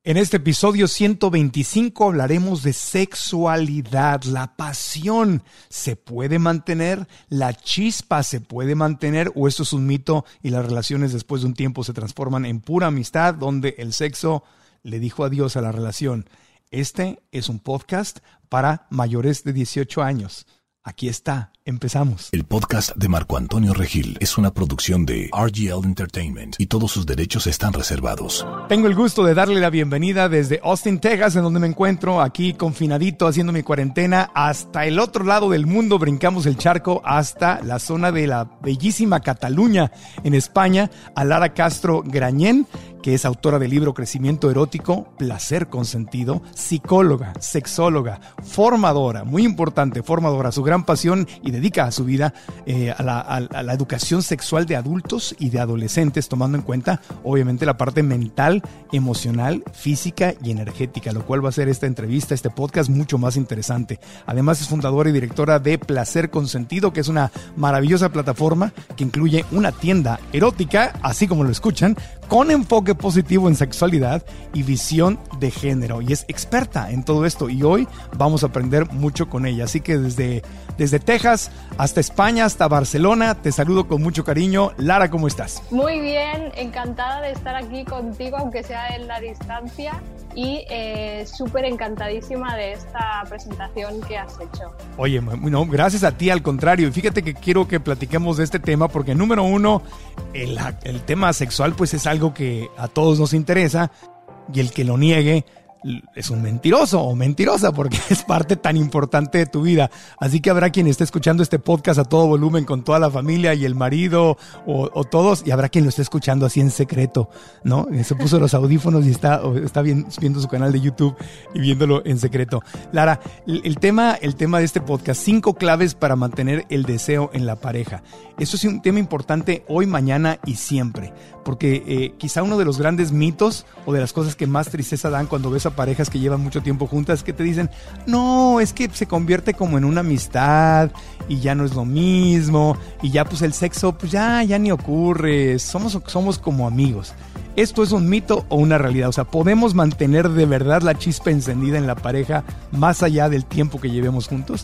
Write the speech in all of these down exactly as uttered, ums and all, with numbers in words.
En este episodio ciento veinticinco hablaremos de sexualidad, la pasión. ¿Se puede mantener? ¿La chispa se puede mantener? ¿O esto es un mito y las relaciones después de un tiempo se transforman en pura amistad donde el sexo le dijo adiós a la relación? Este es un podcast para mayores de dieciocho años. Aquí está, empezamos. El podcast de Marco Antonio Regil es una producción de R G L Entertainment y todos sus derechos están reservados. Tengo el gusto de darle la bienvenida desde Austin, Texas, en donde me encuentro aquí confinadito haciendo mi cuarentena, hasta el otro lado del mundo. Brincamos el charco hasta la zona de la bellísima Cataluña, en España, a Lara Castro Grañén, que es autora del libro Crecimiento Erótico, Placer Consentido, psicóloga, sexóloga, formadora, muy importante, formadora, su gran pasión y dedica su vida eh, a, la, a, a la educación sexual de adultos y de adolescentes, tomando en cuenta, obviamente, la parte mental, emocional, física y energética, lo cual va a hacer esta entrevista, este podcast, mucho más interesante. Además, es fundadora y directora de Placer Consentido, que es una maravillosa plataforma que incluye una tienda erótica, así como lo escuchan, con enfoque positivo en sexualidad y visión de género, y es experta en todo esto, y hoy vamos a aprender mucho con ella. Así que desde, desde Texas hasta España, hasta Barcelona, te saludo con mucho cariño. Lara, ¿cómo estás? Muy bien, encantada de estar aquí contigo, aunque sea en la distancia, y eh, súper encantadísima de esta presentación que has hecho. Oye, no, gracias a ti, al contrario, y fíjate que quiero que platiquemos de este tema, porque número uno, el, el tema sexual pues es algo que a todos nos interesa, y el que lo niegue es un mentiroso o mentirosa, porque es parte tan importante de tu vida. Así que habrá quien esté escuchando este podcast a todo volumen con toda la familia y el marido o, o todos, y habrá quien lo esté escuchando así en secreto, ¿no? Se puso los audífonos y está, está bien, viendo su canal de YouTube y viéndolo en secreto. Lara, el, el tema, el tema de este podcast, cinco claves para mantener el deseo en la pareja. Eso es un tema importante hoy, mañana y siempre, porque eh, quizá uno de los grandes mitos o de las cosas que más tristeza dan cuando ves a parejas que llevan mucho tiempo juntas, que te dicen, no, es que se convierte como en una amistad y ya no es lo mismo, y ya pues el sexo pues ya, ya ni ocurre, somos, somos como amigos. ¿Esto es un mito o una realidad? O sea, ¿podemos mantener de verdad la chispa encendida en la pareja más allá del tiempo que llevemos juntos?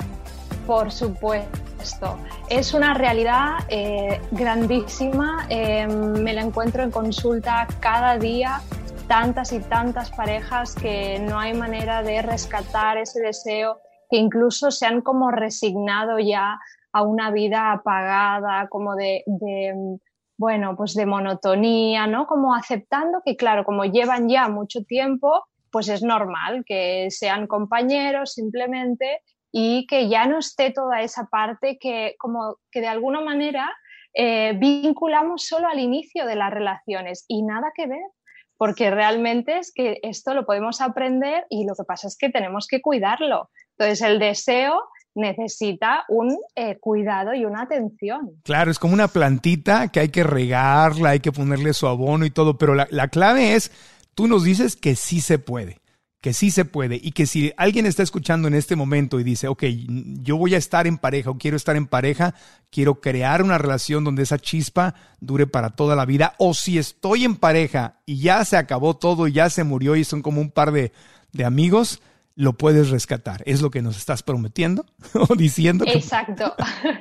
Por supuesto, es una realidad eh, grandísima, eh, me la encuentro en consulta cada día, tantas y tantas parejas que no hay manera de rescatar ese deseo, que incluso se han como resignado ya a una vida apagada, como de, de bueno, pues de monotonía, ¿no? Como aceptando que, claro, como llevan ya mucho tiempo, pues es normal que sean compañeros simplemente, y que ya no esté toda esa parte que como que de alguna manera eh, vinculamos solo al inicio de las relaciones, y nada que ver, porque realmente es que esto lo podemos aprender, y lo que pasa es que tenemos que cuidarlo. Entonces el deseo necesita un eh, cuidado y una atención. Claro, es como una plantita que hay que regarla, hay que ponerle su abono y todo, pero la, la clave es, tú nos dices que sí se puede. Que sí se puede, y que si alguien está escuchando en este momento y dice, ok, yo voy a estar en pareja o quiero estar en pareja, quiero crear una relación donde esa chispa dure para toda la vida, o si estoy en pareja y ya se acabó todo y ya se murió y son como un par de, de amigos, lo puedes rescatar. ¿Es lo que nos estás prometiendo o diciendo? Exacto,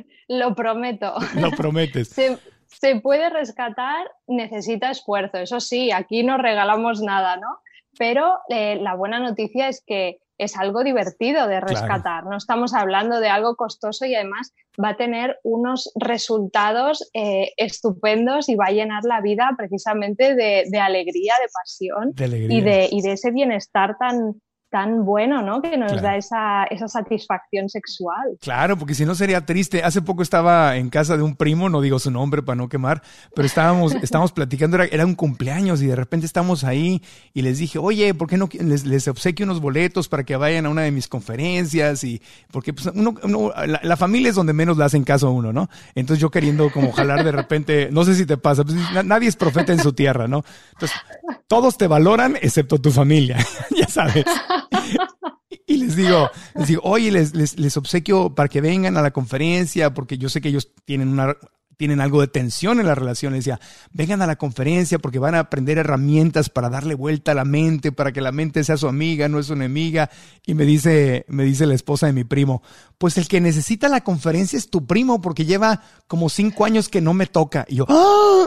lo prometo. Lo prometes. Se, se puede rescatar, necesita esfuerzo, eso sí, aquí no regalamos nada, ¿no? Pero eh, la buena noticia es que es algo divertido de rescatar. Claro. No estamos hablando de algo costoso, y además va a tener unos resultados eh, estupendos, y va a llenar la vida precisamente de, de alegría, de pasión, de alegría. Y, de, y de ese bienestar tan, tan bueno, ¿no? Que nos claro. da esa, esa satisfacción sexual. Claro, porque si no sería triste. Hace poco estaba en casa de un primo, no digo su nombre para no quemar, pero estábamos, estábamos platicando, era, era un cumpleaños, y de repente estamos ahí y les dije, oye, ¿por qué no les, les obsequio unos boletos para que vayan a una de mis conferencias? Y porque pues, uno, uno, la, la familia es donde menos le hacen caso a uno, ¿no? Entonces yo queriendo como jalar de repente, no sé si te pasa, pues, nadie es profeta en su tierra, ¿no? Entonces todos te valoran excepto tu familia, ya sabes. Y les digo, les digo, oye, les, les, les obsequio para que vengan a la conferencia, porque yo sé que ellos tienen una, tienen algo de tensión en la relación. Les decía, vengan a la conferencia porque van a aprender herramientas para darle vuelta a la mente, para que la mente sea su amiga, no es su enemiga. Y me dice, me dice la esposa de mi primo, pues el que necesita la conferencia es tu primo porque lleva como cinco años que no me toca. Y yo, ¡ah!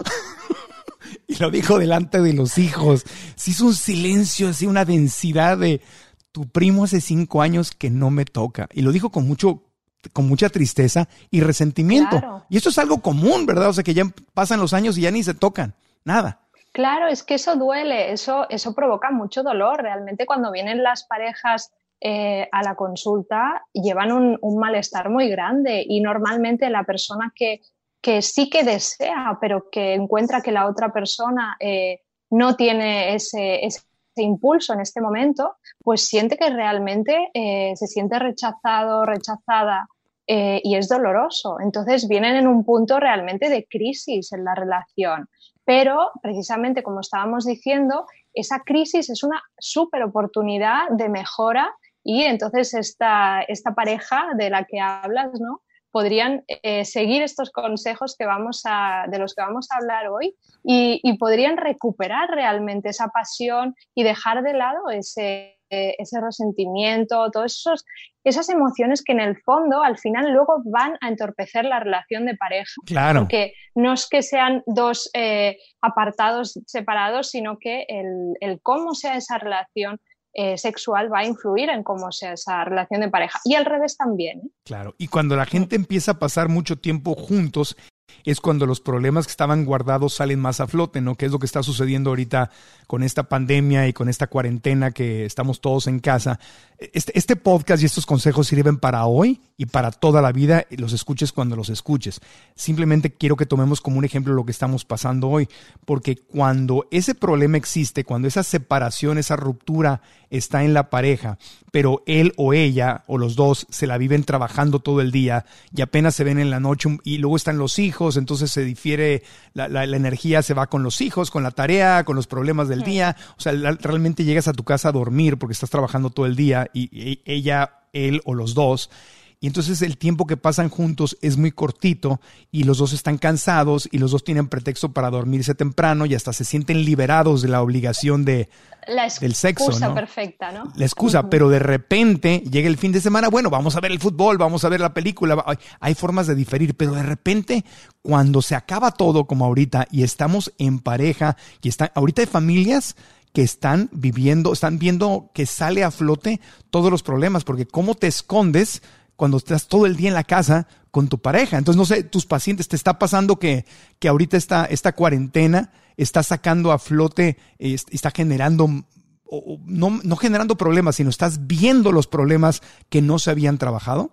Y lo dijo delante de los hijos. Se hizo un silencio, así una densidad de tu primo hace cinco años que no me toca. Y lo dijo con mucho con mucha tristeza y resentimiento. Claro. Y esto es algo común, ¿verdad? O sea, que ya pasan los años y ya ni se tocan, nada. Claro, es que eso duele, eso, eso provoca mucho dolor. Realmente cuando vienen las parejas eh, a la consulta llevan un, un malestar muy grande y normalmente la persona que, que sí que desea, pero que encuentra que la otra persona eh, no tiene ese, ese impulso en este momento, pues siente que realmente eh, se siente rechazado, rechazada. Eh, y es doloroso. Entonces vienen en un punto realmente de crisis en la relación. Pero precisamente como estábamos diciendo, esa crisis es una súper oportunidad de mejora y entonces esta, esta pareja de la que hablas, ¿no? Podrían eh, seguir estos consejos que vamos a, de los que vamos a hablar hoy y, y podrían recuperar realmente esa pasión y dejar de lado ese ese resentimiento, todas esos, esas emociones que en el fondo al final luego van a entorpecer la relación de pareja. Claro. Porque no es que sean dos eh, apartados separados, sino que el, el cómo sea esa relación eh, sexual va a influir en cómo sea esa relación de pareja. Y al revés también. ¿eh? Claro. Y cuando la gente empieza a pasar mucho tiempo juntos, es cuando los problemas que estaban guardados salen más a flote, ¿no? Que es lo que está sucediendo ahorita con esta pandemia y con esta cuarentena que estamos todos en casa. Este, este podcast y estos consejos sirven para hoy y para toda la vida, y los escuches cuando los escuches. Simplemente quiero que tomemos como un ejemplo lo que estamos pasando hoy, porque cuando ese problema existe, cuando esa separación, esa ruptura está en la pareja, pero él o ella o los dos se la viven trabajando todo el día y apenas se ven en la noche y luego están los hijos, entonces se difiere, la, la, la energía se va con los hijos, con la tarea, con los problemas del día. O sea, la, realmente llegas a tu casa a dormir porque estás trabajando todo el día y, y ella, él o los dos. Y entonces el tiempo que pasan juntos es muy cortito y los dos están cansados y los dos tienen pretexto para dormirse temprano y hasta se sienten liberados de la obligación de, la del sexo. La excusa ¿no? perfecta, ¿no? La excusa, uh-huh. Pero de repente llega el fin de semana, bueno, vamos a ver el fútbol, vamos a ver la película. Hay, hay formas de diferir, pero de repente cuando se acaba todo como ahorita y estamos en pareja y están, ahorita hay familias que están viviendo, están viendo que sale a flote todos los problemas, porque cómo te escondes cuando estás todo el día en la casa con tu pareja. Entonces, no sé, tus pacientes, ¿te está pasando que, que ahorita esta, esta cuarentena está sacando a flote, eh, está generando, o, no, no generando problemas, sino estás viendo los problemas que no se habían trabajado?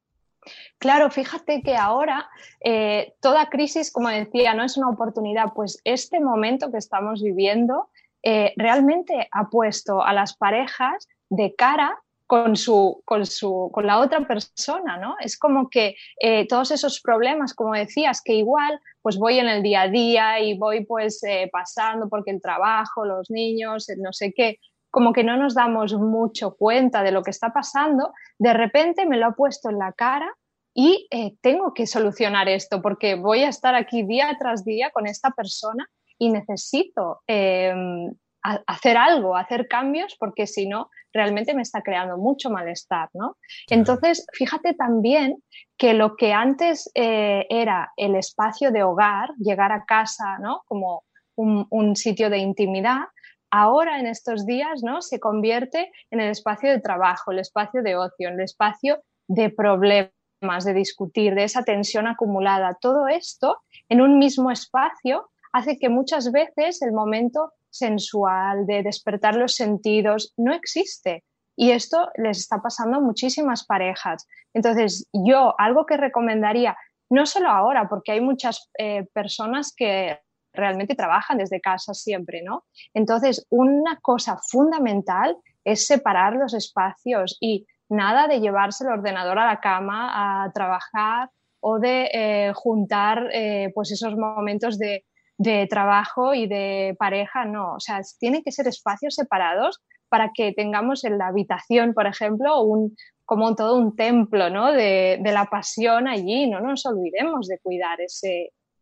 Claro, fíjate que ahora eh, toda crisis, como decía, no es una oportunidad. Pues este momento que estamos viviendo eh, realmente ha puesto a las parejas de cara con su, con su, con la otra persona, ¿no? Es como que eh, todos esos problemas, como decías, que igual pues voy en el día a día y voy pues eh, pasando porque el trabajo, los niños, el no sé qué, como que no nos damos mucho cuenta de lo que está pasando, de repente me lo ha puesto en la cara y eh, tengo que solucionar esto porque voy a estar aquí día tras día con esta persona y necesito eh, hacer algo, hacer cambios, porque si no, realmente me está creando mucho malestar, ¿no? Entonces, fíjate también que lo que antes eh, era el espacio de hogar, llegar a casa, ¿no? Como un, un sitio de intimidad, ahora en estos días, ¿no? Se convierte en el espacio de trabajo, el espacio de ocio, el espacio de problemas, de discutir, de esa tensión acumulada. Todo esto en un mismo espacio hace que muchas veces el momento sensual, de despertar los sentidos, no existe. Y esto les está pasando a muchísimas parejas. Entonces, yo algo que recomendaría, no solo ahora, porque hay muchas eh, personas que realmente trabajan desde casa siempre, ¿no? Entonces, una cosa fundamental es separar los espacios y nada de llevarse el ordenador a la cama a trabajar o de eh, juntar eh, pues esos momentos de de trabajo y de pareja, no. O sea, tienen que ser espacios separados para que tengamos en la habitación, por ejemplo, un, como todo un templo, ¿no? de, de la pasión allí. No nos olvidemos de cuidar ese,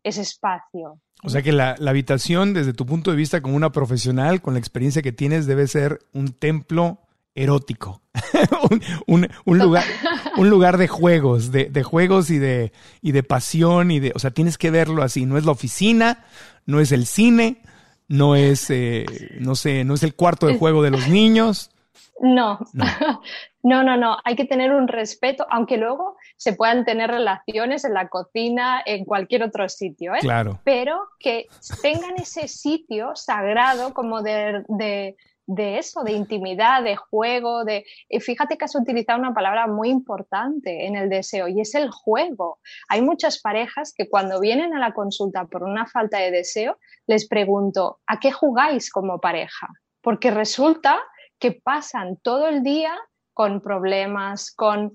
ese espacio. O sea que la, la habitación, desde tu punto de vista como una profesional, con la experiencia que tienes, debe ser un templo erótico. un, un, un, lugar, un lugar de juegos, de, de juegos y de, y de pasión. Y de, o sea, tienes que verlo así. No es la oficina, no es el cine, no es, eh, no sé, no es el cuarto de juego de los niños. No. no, no, no, no. Hay que tener un respeto, aunque luego se puedan tener relaciones en la cocina, en cualquier otro sitio, ¿eh? Claro. Pero que tengan ese sitio sagrado como de, de, de eso, de intimidad, de juego, de... Y fíjate que has utilizado una palabra muy importante en el deseo y es el juego. Hay muchas parejas que cuando vienen a la consulta por una falta de deseo, les pregunto, ¿a qué jugáis como pareja? Porque resulta que pasan todo el día con problemas, con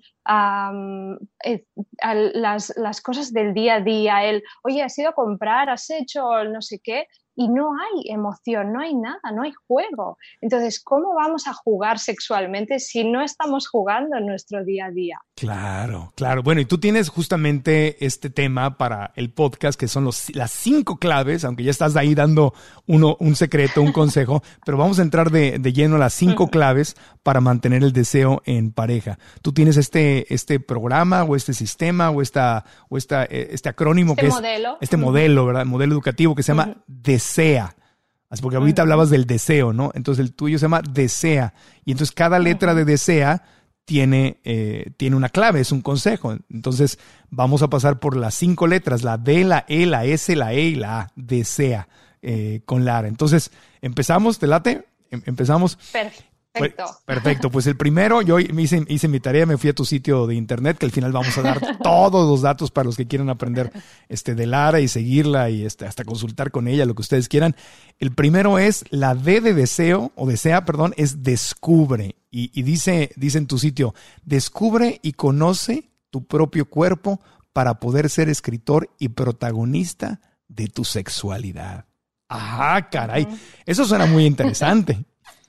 um, eh, las, las cosas del día a día, el, oye, has ido a comprar, has hecho no sé qué, y no hay emoción, no hay nada, no hay juego. Entonces, ¿cómo vamos a jugar sexualmente si no estamos jugando en nuestro día a día? Claro, claro. Bueno, y tú tienes justamente este tema para el podcast, que son los, las cinco claves, aunque ya estás ahí dando uno, un secreto, un consejo, pero vamos a entrar de, de lleno a las cinco claves para mantener el deseo en pareja. Tú tienes este, este programa o este sistema o, esta, o esta, este acrónimo este que modelo. es este modelo, ¿verdad? Modelo educativo que se llama uh-huh. DESEA. Porque ahorita uh-huh. hablabas del deseo, ¿no? Entonces el tuyo se llama DESEA. Y entonces cada letra uh-huh. de DESEA tiene, eh, tiene una clave, es un consejo. Entonces vamos a pasar por las cinco letras, la D, la E, la S, la E y la A, DESEA, eh, con Lara. Entonces empezamos, ¿te late? Em- empezamos. Perfecto. Perfecto. Perfecto. Pues el primero, yo hice, hice mi tarea, me fui a tu sitio de internet, que al final vamos a dar todos los datos para los que quieran aprender este, de Lara y seguirla y este, hasta consultar con ella, lo que ustedes quieran. El primero es la D de deseo, o desea, perdón, es descubre. Y, y dice, dice en tu sitio, descubre y conoce tu propio cuerpo para poder ser escritor y protagonista de tu sexualidad. Ajá, caray. Uh-huh. Eso suena muy interesante.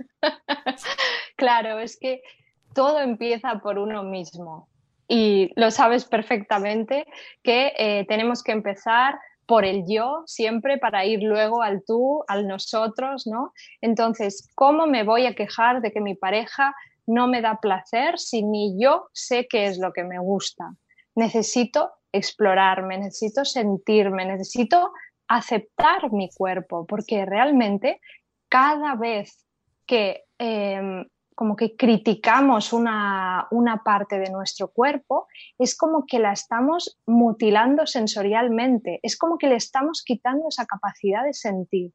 Claro, es que todo empieza por uno mismo y lo sabes perfectamente que eh, tenemos que empezar por el yo siempre para ir luego al tú, al nosotros, ¿no? Entonces, ¿cómo me voy a quejar de que mi pareja no me da placer si ni yo sé qué es lo que me gusta? Necesito explorarme, necesito sentirme, necesito aceptar mi cuerpo, porque realmente cada vez que eh, como que criticamos una, una parte de nuestro cuerpo, es como que la estamos mutilando sensorialmente, es como que le estamos quitando esa capacidad de sentir.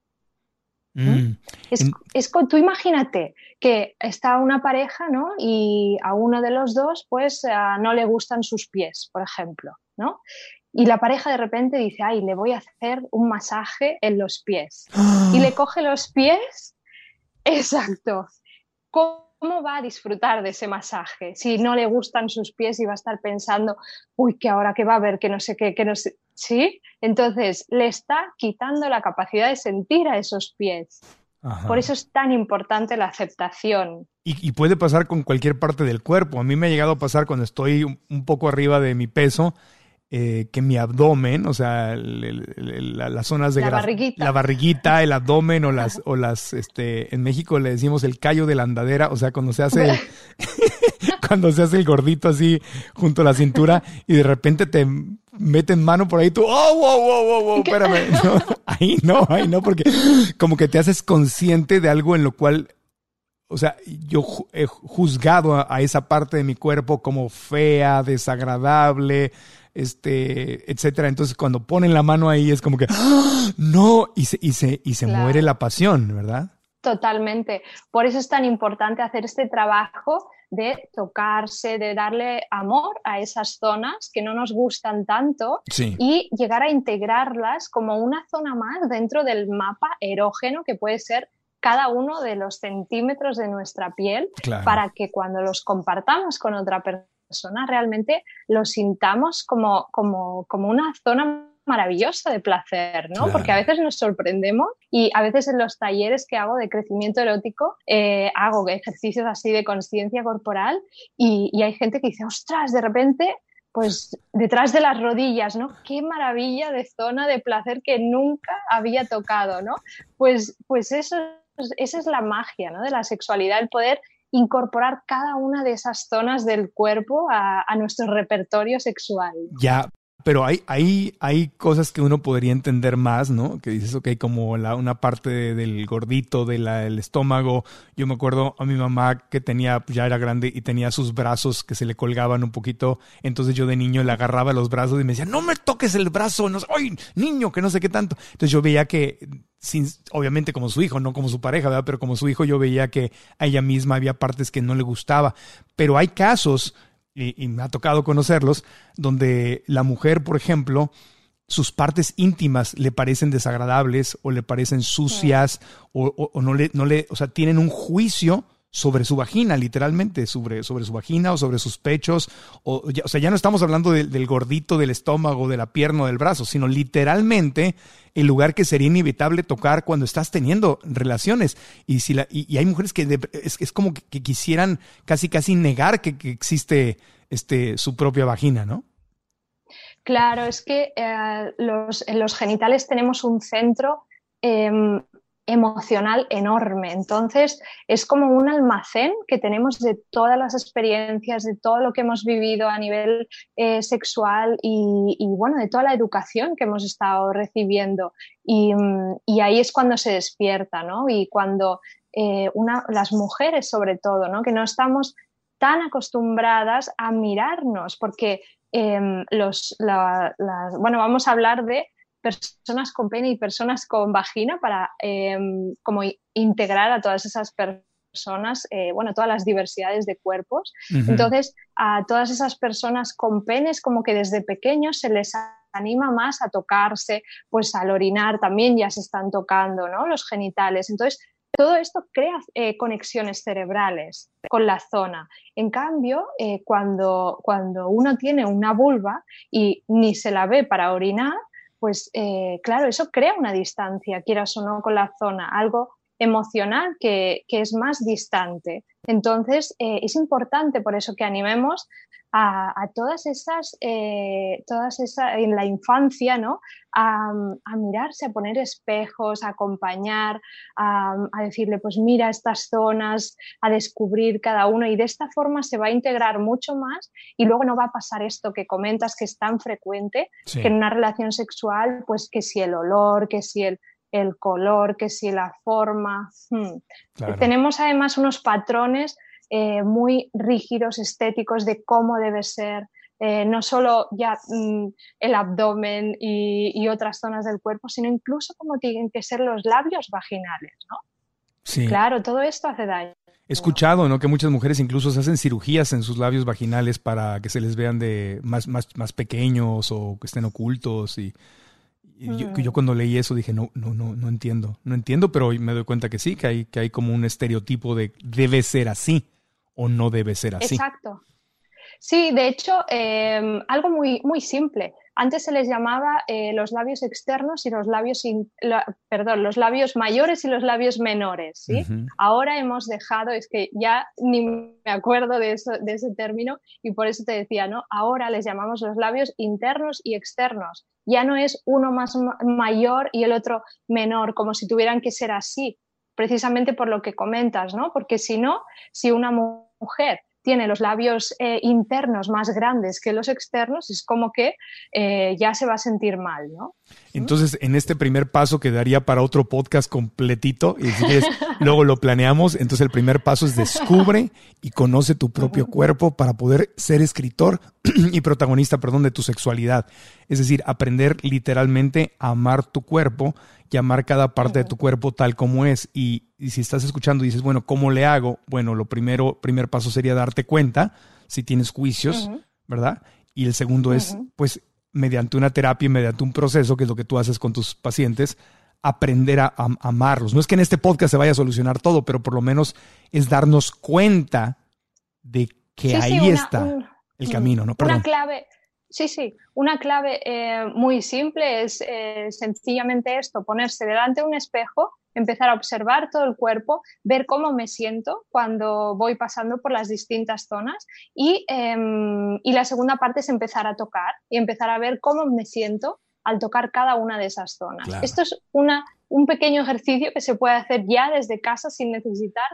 Mm. Es, es, tú imagínate que está una pareja, ¿no? Y a uno de los dos pues uh, no le gustan sus pies, por ejemplo, ¿no? Y la pareja de repente dice, ay, le voy a hacer un masaje en los pies. Y le coge los pies. Exacto. ¿Cómo va a disfrutar de ese masaje? Si no le gustan sus pies y va a estar pensando, uy, que ahora qué va a haber, que no sé qué, que no sé... ¿Sí? Entonces, le está quitando la capacidad de sentir a esos pies. Ajá. Por eso es tan importante la aceptación. Y, y puede pasar con cualquier parte del cuerpo. A mí me ha llegado a pasar cuando estoy un, un poco arriba de mi peso, Eh, que mi abdomen, o sea, el, el, el, la, las zonas de la grasa, barriguita, la barriguita, el abdomen o las, o las, este, en México le decimos el callo de la andadera, o sea, cuando se hace, cuando se hace el gordito así junto a la cintura y de repente te meten mano por ahí, tú, oh, wow, wow, wow, wow, espérame, no, ahí no, ahí no, porque como que te haces consciente de algo en lo cual, o sea, yo he juzgado a, a esa parte de mi cuerpo como fea, desagradable, este, etcétera. Entonces, cuando ponen la mano ahí es como que ¡ah! No, y se, y se, y se claro. muere la pasión, ¿verdad? Totalmente. Por eso es tan importante hacer este trabajo de tocarse, de darle amor a esas zonas que no nos gustan tanto sí. y llegar a integrarlas como una zona más dentro del mapa erógeno que puede ser cada uno de los centímetros de nuestra piel, claro. para que cuando los compartamos con otra persona persona realmente lo sintamos como, como, como una zona maravillosa de placer, ¿no? Claro. Porque a veces nos sorprendemos y a veces en los talleres que hago de crecimiento erótico eh, hago ejercicios así de consciencia corporal y, y hay gente que dice, ostras, de repente pues detrás de las rodillas, ¿no? Qué maravilla de zona de placer que nunca había tocado, ¿no? Pues, pues eso, esa es la magia, ¿no? De la sexualidad, el poder incorporar cada una de esas zonas del cuerpo a, a nuestro repertorio sexual. Ya, pero hay, hay, hay cosas que uno podría entender más, ¿no? Que dices, ok, como la, una parte de, del gordito, del estómago. Yo me acuerdo a mi mamá que tenía, pues ya era grande y tenía sus brazos que se le colgaban un poquito. Entonces yo de niño le agarraba los brazos y me decía, no me toques el brazo, no, ¡ay, niño! Que no sé qué tanto. Entonces yo veía que, sin, obviamente como su hijo, no como su pareja, ¿verdad? Pero como su hijo yo veía que a ella misma había partes que no le gustaba. Pero hay casos... Y, y me ha tocado conocerlos, donde la mujer, por ejemplo, sus partes íntimas le parecen desagradables o le parecen sucias, sí. o, o, o no le, no le, o sea, tienen un juicio sobre su vagina, literalmente, sobre, sobre su vagina o sobre sus pechos. O, ya, o sea, ya no estamos hablando de, del gordito, del estómago, de la pierna o del brazo, sino literalmente el lugar que sería inevitable tocar cuando estás teniendo relaciones. Y si la, y, y hay mujeres que de, es, es como que, que quisieran casi casi negar que, que existe este, su propia vagina, ¿no? Claro, es que eh, los, en los genitales tenemos un centro eh, emocional enorme. Entonces, es como un almacén que tenemos de todas las experiencias, de todo lo que hemos vivido a nivel eh, sexual y, y, bueno, de toda la educación que hemos estado recibiendo. Y, y ahí es cuando se despierta, ¿no? Y cuando eh, una, las mujeres, sobre todo, ¿no? Que no estamos tan acostumbradas a mirarnos, porque eh, los, la, las, bueno, vamos a hablar de personas con pene y personas con vagina para eh, como integrar a todas esas personas, eh, bueno, todas las diversidades de cuerpos. Uh-huh. Entonces, a todas esas personas con penes, como que desde pequeños se les anima más a tocarse, pues al orinar también ya se están tocando, ¿no? Los genitales. Entonces, todo esto crea eh, conexiones cerebrales con la zona. En cambio, eh, cuando, cuando uno tiene una vulva y ni se la ve para orinar, pues eh, claro, eso crea una distancia, quieras o no, con la zona, algo emocional que, que es más distante. Entonces, eh, es importante por eso que animemos a, a todas esas, eh, todas esas, en la infancia, ¿no? A, a mirarse, a poner espejos, a acompañar, a, a decirle, pues mira estas zonas, a descubrir cada uno, y de esta forma se va a integrar mucho más y luego no va a pasar esto que comentas que es tan frecuente, sí. Que en una relación sexual, pues que si el olor, que si el el color, que si la forma. Hmm. Claro. Tenemos además unos patrones eh, muy rígidos, estéticos de cómo debe ser, eh, no solo ya mm, el abdomen y, y otras zonas del cuerpo, sino incluso cómo tienen que ser los labios vaginales, ¿no? Sí. Claro, todo esto hace daño. He escuchado, ¿no?, que muchas mujeres incluso se hacen cirugías en sus labios vaginales para que se les vean de más, más, más pequeños o que estén ocultos y... Yo, yo cuando leí eso dije, no, no, no, no entiendo, no entiendo, pero me doy cuenta que sí, que hay, que hay como un estereotipo de debe ser así o no debe ser así. Exacto. Sí, de hecho, eh, algo muy, muy simple. Antes se les llamaba eh, los labios externos y los labios, in, la, perdón, los labios mayores y los labios menores, ¿sí? Uh-huh. Ahora hemos dejado, es que ya ni me acuerdo de, eso, de ese término y por eso te decía, ¿no? Ahora les llamamos los labios internos y externos. Ya no es uno más mayor y el otro menor, como si tuvieran que ser así, precisamente por lo que comentas, ¿no? Porque si no, si una mujer tiene los labios eh, internos más grandes que los externos, es como que eh, ya se va a sentir mal, ¿no? Entonces, en este primer paso quedaría para otro podcast completito, y si quieres, luego lo planeamos. Entonces, el primer paso es descubre y conoce tu propio cuerpo para poder ser escritor y protagonista, perdón, de tu sexualidad. Es decir, aprender literalmente a amar tu cuerpo y amar cada parte de tu cuerpo tal como es. Y, y si estás escuchando y dices, bueno, ¿cómo le hago? Bueno, lo primero, primer paso sería darte cuenta si tienes juicios, uh-huh. ¿verdad? Y el segundo uh-huh. es, pues, mediante una terapia y mediante un proceso, que es lo que tú haces con tus pacientes, aprender a, a, a amarlos. No es que en este podcast se vaya a solucionar todo, pero por lo menos es darnos cuenta de que sí, ahí sí, una, está un, el camino, ¿no? Perdón. Una clave, sí, sí, una clave eh, muy simple es eh, sencillamente esto, ponerse delante de un espejo empezar a observar todo el cuerpo, ver cómo me siento cuando voy pasando por las distintas zonas y, eh, y la segunda parte es empezar a tocar y empezar a ver cómo me siento al tocar cada una de esas zonas. Claro. Esto es una, un pequeño ejercicio que se puede hacer ya desde casa sin necesitar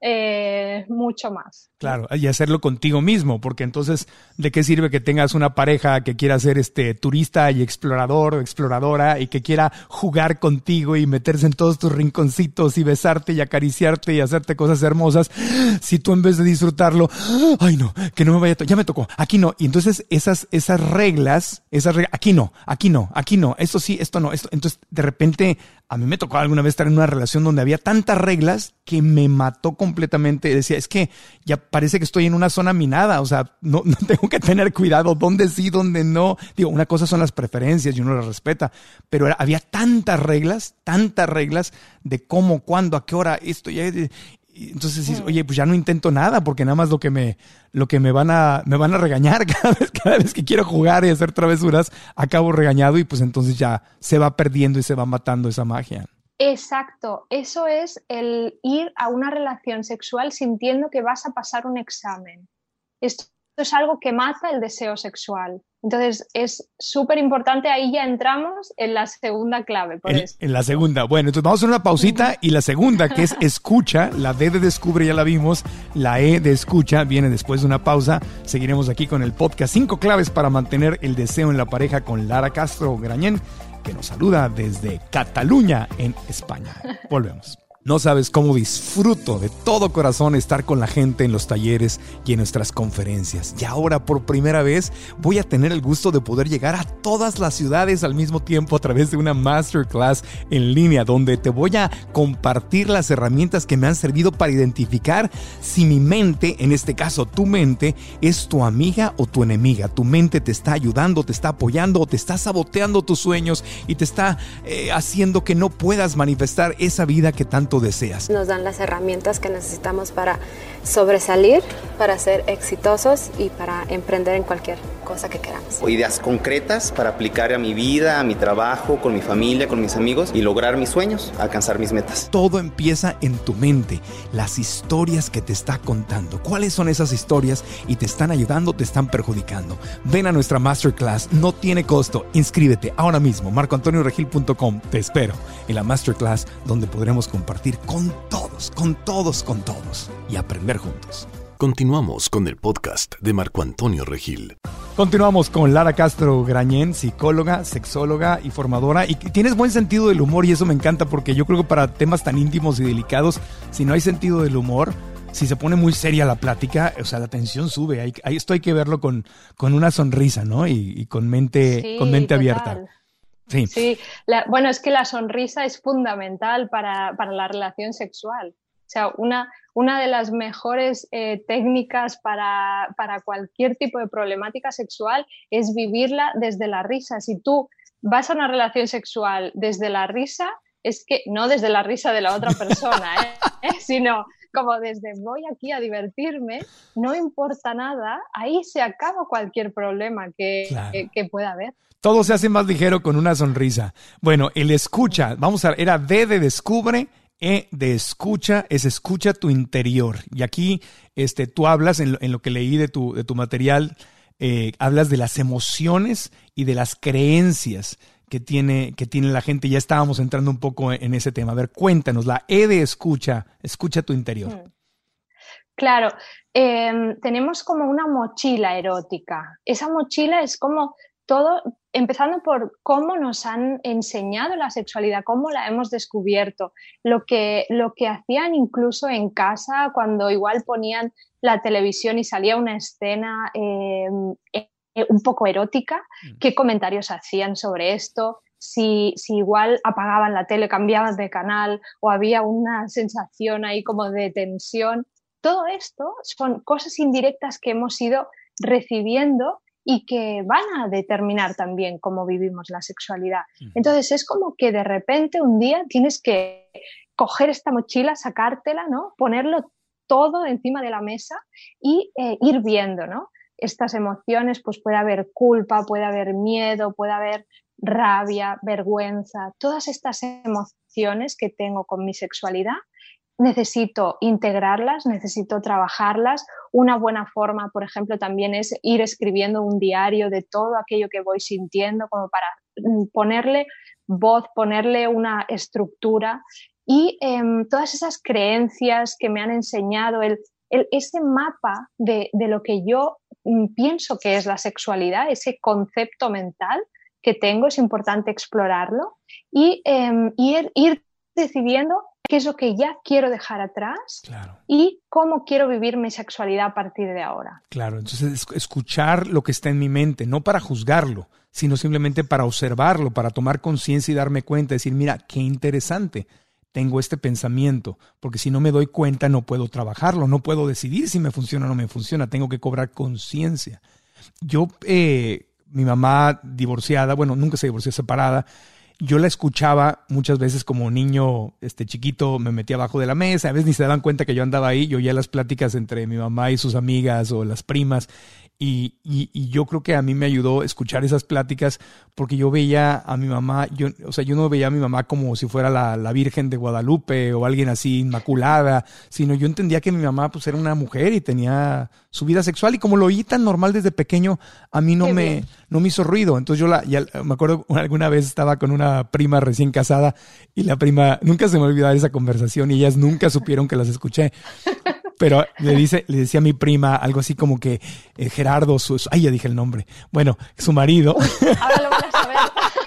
Eh, mucho más. Claro, y hacerlo contigo mismo, porque entonces, ¿de qué sirve que tengas una pareja que quiera ser este turista y explorador o exploradora y que quiera jugar contigo y meterse en todos tus rinconcitos y besarte y acariciarte y hacerte cosas hermosas, si tú en vez de disfrutarlo, ay no, que no me vaya, to- ya me tocó, aquí no, y entonces esas, esas reglas, esas reglas, aquí no, aquí no, aquí no, esto sí, esto no, esto, entonces de repente a mí me tocó alguna vez estar en una relación donde había tantas reglas que me mató completamente. Decía, es que ya parece que estoy en una zona minada. O sea, no, no tengo que tener cuidado dónde sí, dónde no. Digo, una cosa son las preferencias y uno las respeta. Pero era, había tantas reglas, tantas reglas de cómo, cuándo, a qué hora, esto ya... Entonces dices, oye, pues ya no intento nada porque nada más lo que me, lo que me van a, me van a regañar cada vez, cada vez que quiero jugar y hacer travesuras, acabo regañado y pues entonces ya se va perdiendo y se va matando esa magia. Exacto, eso es el ir a una relación sexual sintiendo que vas a pasar un examen. Esto es algo que mata el deseo sexual. Entonces es súper importante, ahí ya entramos en la segunda clave. Por en, en la segunda, bueno, entonces vamos a hacer una pausita y la segunda que es escucha, la D de descubre ya la vimos, la E de escucha viene después de una pausa. Seguiremos aquí con el podcast cinco claves para mantener el deseo en la pareja con Lara Castro Grañén, que nos saluda desde Cataluña en España. Volvemos. No sabes cómo disfruto de todo corazón estar con la gente en los talleres y en nuestras conferencias. Y ahora por primera vez voy a tener el gusto de poder llegar a todas las ciudades al mismo tiempo a través de una masterclass en línea donde te voy a compartir las herramientas que me han servido para identificar si mi mente, en este caso tu mente, es tu amiga o tu enemiga. Tu mente te está ayudando, te está apoyando o te está saboteando tus sueños y te está eh, haciendo que no puedas manifestar esa vida que tanto deseas. Nos dan las herramientas que necesitamos para sobresalir, para ser exitosos y para emprender en cualquier cosa que queramos. Ideas concretas para aplicar a mi vida, a mi trabajo, con mi familia, con mis amigos y lograr mis sueños, alcanzar mis metas. Todo empieza en tu mente, las historias que te está contando. ¿Cuáles son esas historias y te están ayudando o te están perjudicando? Ven a nuestra masterclass, no tiene costo. Inscríbete ahora mismo, marco antonio regil punto com. Te espero en la masterclass donde podremos compartir con todos, con todos, con todos y aprender juntos. Continuamos con el podcast de Marco Antonio Regil. Continuamos con Lara Castro Grañén, psicóloga, sexóloga y formadora. Y tienes buen sentido del humor y eso me encanta porque yo creo que para temas tan íntimos y delicados, si no hay sentido del humor, si se pone muy seria la plática, o sea, la tensión sube. Hay, hay, esto hay que verlo con, con una sonrisa, ¿no? Y, y con mente, sí, con mente total. abierta. Sí, sí la, bueno, es que la sonrisa es fundamental para, para la relación sexual. O sea, una, una de las mejores eh, técnicas para, para cualquier tipo de problemática sexual es vivirla desde la risa. Si tú vas a una relación sexual desde la risa, es que no desde la risa de la otra persona, ¿eh? ¿Eh? sino como desde voy aquí a divertirme, no importa nada, ahí se acaba cualquier problema que, claro. que, que pueda haber. Todo se hace más ligero con una sonrisa. Bueno, el escucha, vamos a, era D de descubre, E de escucha, es escucha tu interior. Y aquí este, tú hablas, en lo, en lo que leí de tu, de tu material, eh, hablas de las emociones y de las creencias que tiene, que tiene la gente. Ya estábamos entrando un poco en ese tema. A ver, cuéntanos, la E de escucha, escucha tu interior. Claro, eh, tenemos como una mochila erótica. Esa mochila es como todo, empezando por cómo nos han enseñado la sexualidad, cómo la hemos descubierto, lo que, lo que hacían incluso en casa cuando igual ponían la televisión y salía una escena eh, un poco erótica, qué comentarios hacían sobre esto, si, si igual apagaban la tele, cambiaban de canal o había una sensación ahí como de tensión. Todo esto son cosas indirectas que hemos ido recibiendo y que van a determinar también cómo vivimos la sexualidad. Entonces es como que de repente un día tienes que coger esta mochila, sacártela, ¿no? Ponerlo todo encima de la mesa y eh, ir viendo, ¿no? Estas emociones, pues puede haber culpa, puede haber miedo, puede haber rabia, vergüenza, todas estas emociones que tengo con mi sexualidad, necesito integrarlas, necesito trabajarlas. Una buena forma, por ejemplo, también es ir escribiendo un diario de todo aquello que voy sintiendo, como para ponerle voz, ponerle una estructura y eh, todas esas creencias que me han enseñado, el, el, ese mapa de, de lo que yo pienso que es la sexualidad, ese concepto mental que tengo, es importante explorarlo y eh, ir, ir decidiendo qué es lo que ya quiero dejar atrás, claro, y cómo quiero vivir mi sexualidad a partir de ahora. Claro, entonces escuchar lo que está en mi mente, no para juzgarlo, sino simplemente para observarlo, para tomar conciencia y darme cuenta, decir, mira, qué interesante, tengo este pensamiento, porque si no me doy cuenta no puedo trabajarlo, no puedo decidir si me funciona o no me funciona, tengo que cobrar conciencia. Yo, eh, mi mamá divorciada, bueno, nunca se divorció, separada, yo la escuchaba muchas veces como niño este, chiquito, me metía abajo de la mesa, a veces ni se daban cuenta que yo andaba ahí, yo oía las pláticas entre mi mamá y sus amigas o las primas, y, y, y yo creo que a mí me ayudó escuchar esas pláticas porque yo veía a mi mamá, yo, o sea, yo no veía a mi mamá como si fuera la, la Virgen de Guadalupe o alguien así inmaculada, sino yo entendía que mi mamá pues era una mujer y tenía su vida sexual, y como lo oí tan normal desde pequeño, a mí no me, no me hizo ruido. Entonces yo la, ya, me acuerdo alguna vez estaba con una prima recién casada y la prima, nunca se me olvidó esa conversación y ellas nunca supieron que las escuché. Pero le dice, le decía a mi prima algo así como que eh, Gerardo, su, su, ay, ya dije el nombre. Bueno, su marido. Ahora lo van a saber.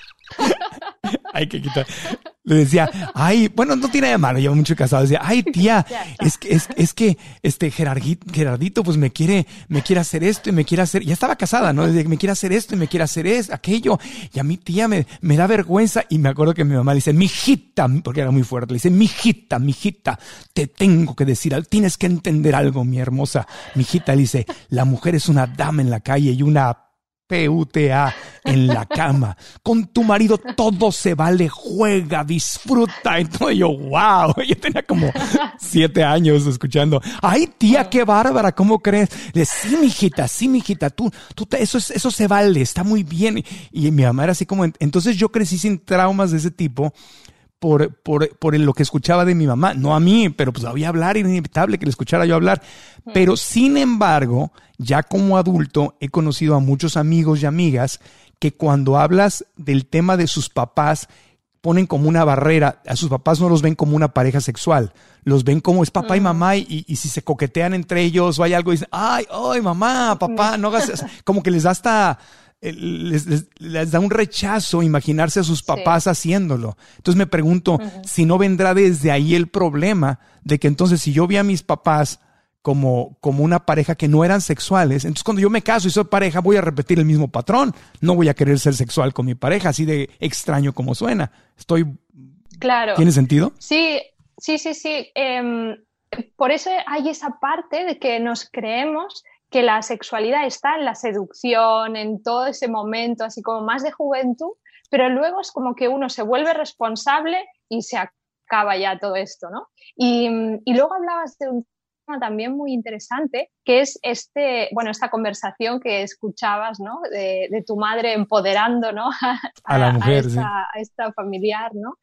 Hay que quitar. Le decía, ay, bueno, no tiene nada de malo, lleva mucho casado. Decía, ay, tía, es que, es, es que este Gerardito, Gerardito, pues me quiere, me quiere hacer esto y me quiere hacer, ya estaba casada, ¿no? Desde que me quiere hacer esto y me quiere hacer esto, aquello. Y a mi tía me, me da vergüenza. Y me acuerdo que mi mamá le dice, mijita, porque era muy fuerte, le dice, mijita, mijita, te tengo que decir algo, tienes que entender algo, mi hermosa. Mijita, le dice, la mujer es una dama en la calle y una P U T A en la cama. Con tu marido todo se vale, juega, disfruta. Y todo, y yo, wow, yo tenía como siete años escuchando. Ay, tía, qué bárbara, ¿cómo crees? Le, sí, mijita, sí, mijita, tú, tú te, eso, eso se vale, está muy bien. Y, y mi mamá era así como, entonces yo crecí sin traumas de ese tipo. Por, por, por lo que escuchaba de mi mamá, no a mí, pero pues la oía hablar, era inevitable que le escuchara yo hablar. Pero sin embargo, ya como adulto he conocido a muchos amigos y amigas que cuando hablas del tema de sus papás, ponen como una barrera. A sus papás no los ven como una pareja sexual, los ven como es papá y mamá, y, y si se coquetean entre ellos o hay algo, dicen, ay, ay, mamá, papá, no hagas eso. Como que les da hasta... Les, les, les da un rechazo imaginarse a sus papás sí. haciéndolo. Entonces me pregunto uh-huh. si no vendrá desde ahí el problema de que entonces si yo vi a mis papás como, como una pareja que no eran sexuales, entonces cuando yo me caso y soy pareja voy a repetir el mismo patrón. No voy a querer ser sexual con mi pareja, así de extraño como suena. Estoy... Claro. ¿Tiene sentido? Sí, sí, sí, sí. Eh, por eso hay esa parte de que nos creemos que la sexualidad está en la seducción, en todo ese momento así como más de juventud, pero luego es como que uno se vuelve responsable y se acaba ya todo esto, ¿no? Y, y luego hablabas de un tema también muy interesante, que es este, bueno, esta conversación que escuchabas, ¿no? De, de tu madre empoderando, ¿no? A, a la mujer, a esta, sí. a esta familiar, ¿no?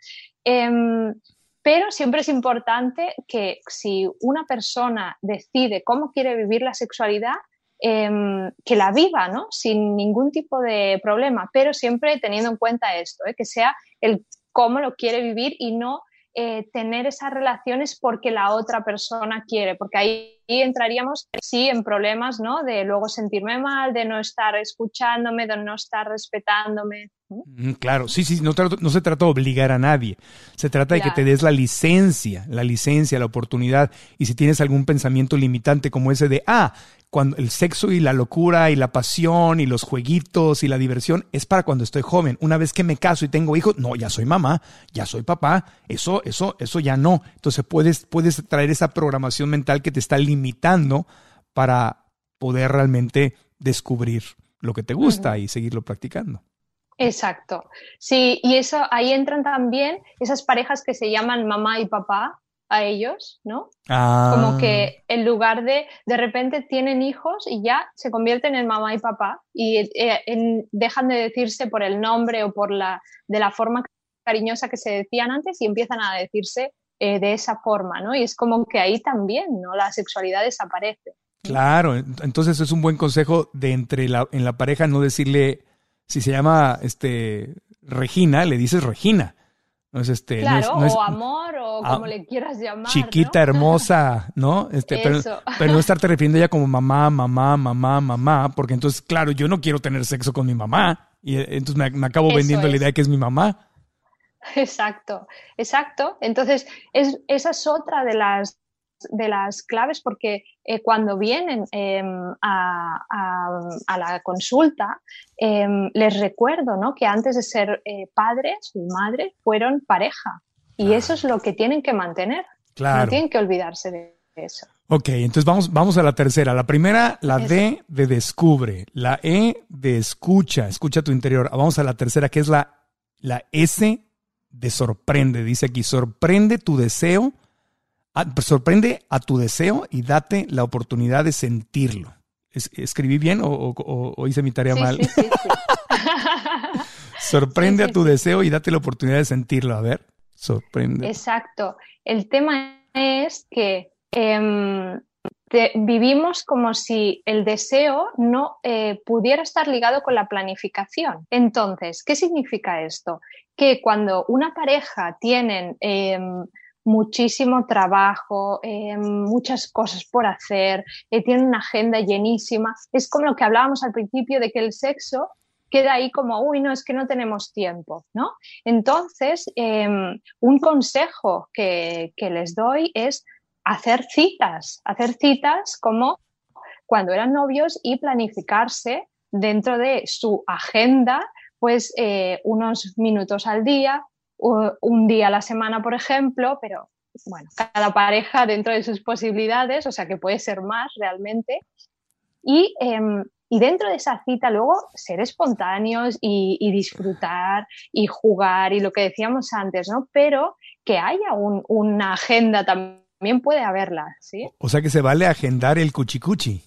Eh, Pero siempre es importante que si una persona decide cómo quiere vivir la sexualidad, eh, que la viva, ¿no? Sin ningún tipo de problema, pero siempre teniendo en cuenta esto, ¿eh? Que sea el cómo lo quiere vivir y no eh, tener esas relaciones porque la otra persona quiere, porque ahí entraríamos sí en problemas, ¿no? De luego sentirme mal, de no estar escuchándome, de no estar respetándome. Mm, claro, sí, sí, no, trato, no se trata de obligar a nadie, se trata de claro. que te des la licencia, la licencia, la oportunidad, y si tienes algún pensamiento limitante como ese de, ah, cuando el sexo y la locura y la pasión y los jueguitos y la diversión es para cuando estoy joven, una vez que me caso y tengo hijos, no, ya soy mamá, ya soy papá, eso, eso, eso ya no, entonces puedes, puedes traer esa programación mental que te está limitando para poder realmente descubrir lo que te gusta uh-huh. y seguirlo practicando. Exacto. Sí, y eso ahí entran también esas parejas que se llaman mamá y papá, a ellos, ¿no? Ah. Como que en lugar de, de repente tienen hijos y ya se convierten en mamá y papá y eh, en, dejan de decirse por el nombre o por la, de la forma cariñosa que se decían antes y empiezan a decirse eh, de esa forma, ¿no? Y es como que ahí también, ¿no? La sexualidad desaparece. Claro, entonces es un buen consejo de entre la, en la pareja no decirle, si se llama este Regina, le dices Regina. No es este, claro, no es, no es, o amor, o como ah, le quieras llamar, chiquita, ¿no? hermosa, ¿no? Este, pero, pero no estarte refiriendo ya como mamá, mamá, mamá, mamá, porque entonces, claro, yo no quiero tener sexo con mi mamá y entonces me, me acabo Eso vendiendo es. la idea de que es mi mamá. Exacto, exacto. Entonces, es, esa es otra de las, de las claves porque eh, cuando vienen eh, a, a, a la consulta, eh, les recuerdo, ¿no? Que antes de ser eh, padres y madres fueron pareja y eso es lo que tienen que mantener. Claro. No tienen que olvidarse de eso. Ok, entonces vamos, vamos a la tercera. La primera, la Eso. D de descubre, la E de escucha, escucha tu interior. Vamos a la tercera, que es la, la S de sorprende. Dice aquí, sorprende tu deseo, a, sorprende a tu deseo y date la oportunidad de sentirlo. ¿Es, ¿Escribí bien o, o, o hice mi tarea Sí, mal? sí, sí, sí. Sorprende Sí, sí, a tu sí. deseo y date la oportunidad de sentirlo. A ver, sorprende. Exacto. El tema es que eh, te- vivimos como si el deseo no eh, pudiera estar ligado con la planificación. Entonces, ¿qué significa esto? Que cuando una pareja tienen eh, muchísimo trabajo, eh, muchas cosas por hacer, eh, tienen una agenda llenísima, es como lo que hablábamos al principio de que el sexo queda ahí como, uy, no, es que no tenemos tiempo, ¿no? Entonces, eh, un consejo que, que les doy es hacer citas, hacer citas como cuando eran novios y planificarse dentro de su agenda, pues eh, unos minutos al día, u- un día a la semana, por ejemplo, pero bueno, cada pareja dentro de sus posibilidades, o sea que puede ser más realmente. Y, eh, y dentro de esa cita luego ser espontáneos y, y disfrutar y jugar y lo que decíamos antes, ¿no? Pero que haya un, una agenda también puede haberla, ¿sí? O sea que se vale agendar el cuchicuchi.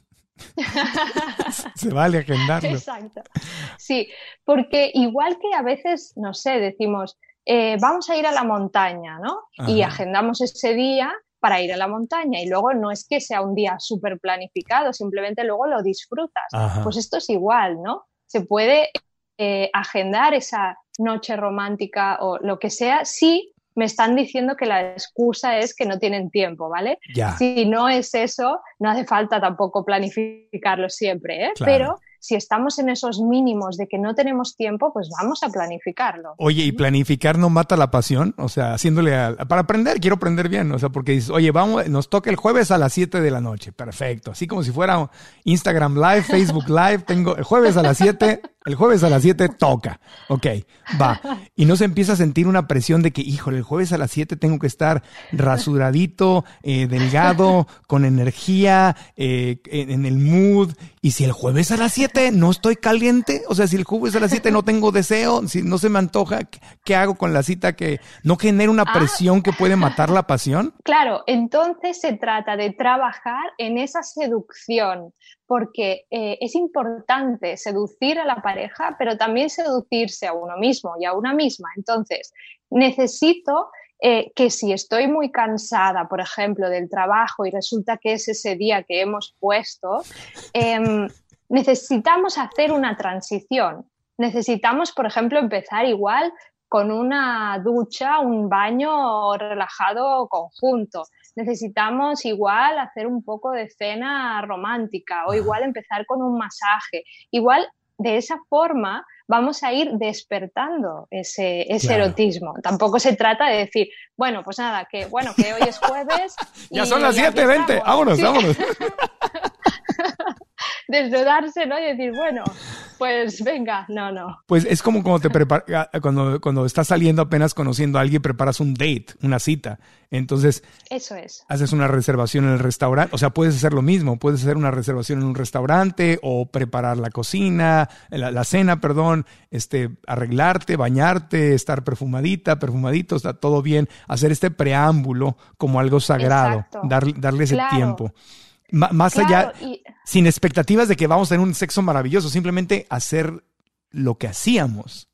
Se vale agendarlo. Exacto. Sí, porque igual que a veces, no sé, decimos, eh, vamos a ir a la montaña, ¿no? Y Ajá. agendamos ese día para ir a la montaña y luego no es que sea un día súper planificado, simplemente luego lo disfrutas. Ajá. Pues esto es igual, ¿no? Se puede eh, agendar esa noche romántica o lo que sea si me están diciendo que la excusa es que no tienen tiempo, ¿vale? Ya. Si no es eso, no hace falta tampoco planificarlo siempre, ¿eh? Claro. Pero si estamos en esos mínimos de que no tenemos tiempo, pues vamos a planificarlo. Oye, ¿y planificar no mata la pasión? O sea, haciéndole a, para aprender, quiero aprender bien. O sea, porque dices, oye, vamos, nos toca el jueves a las siete de la noche. Perfecto. Así como si fuera Instagram Live, Facebook Live. Tengo el jueves a las siete, el jueves a las siete toca. Ok, va. Y no se empieza a sentir una presión de que, híjole, el jueves a las siete tengo que estar rasuradito, eh, delgado, con energía, eh, en, en el mood. Y si el jueves a las siete no estoy caliente, o sea, si el jueves a las siete no tengo deseo, si no se me antoja, ¿qué, qué hago con la cita que no genera una presión que puede matar la pasión? Claro, entonces se trata de trabajar en esa seducción, porque eh, es importante seducir a la pareja, pero también seducirse a uno mismo y a una misma. Entonces, necesito eh, que si estoy muy cansada, por ejemplo, del trabajo y resulta que es ese día que hemos puesto, eh, necesitamos hacer una transición. Necesitamos, por ejemplo, empezar igual con una ducha, un baño relajado conjunto. Necesitamos igual hacer un poco de cena romántica o igual empezar con un masaje. Igual de esa forma vamos a ir despertando ese, ese Claro. erotismo. Tampoco se trata de decir, bueno, pues nada, que bueno, que hoy es jueves. Ya y son las aquí siete, vente, estamos. vámonos, Sí. vámonos. Desnudarse, ¿no? Y decir, bueno, pues venga, no, no. Pues es como cuando te prepara, cuando, cuando estás saliendo apenas conociendo a alguien, preparas un date, una cita. Entonces, eso es. Haces una reservación en el restaurante. O sea, puedes hacer lo mismo. Puedes hacer una reservación en un restaurante o preparar la cocina, la, la cena, perdón, este, arreglarte, bañarte, estar perfumadita, perfumadito, está todo bien. Hacer este preámbulo como algo sagrado. Dar, darle ese claro. tiempo. M- más claro, allá, y... sin expectativas de que vamos a tener un sexo maravilloso. Simplemente hacer lo que hacíamos.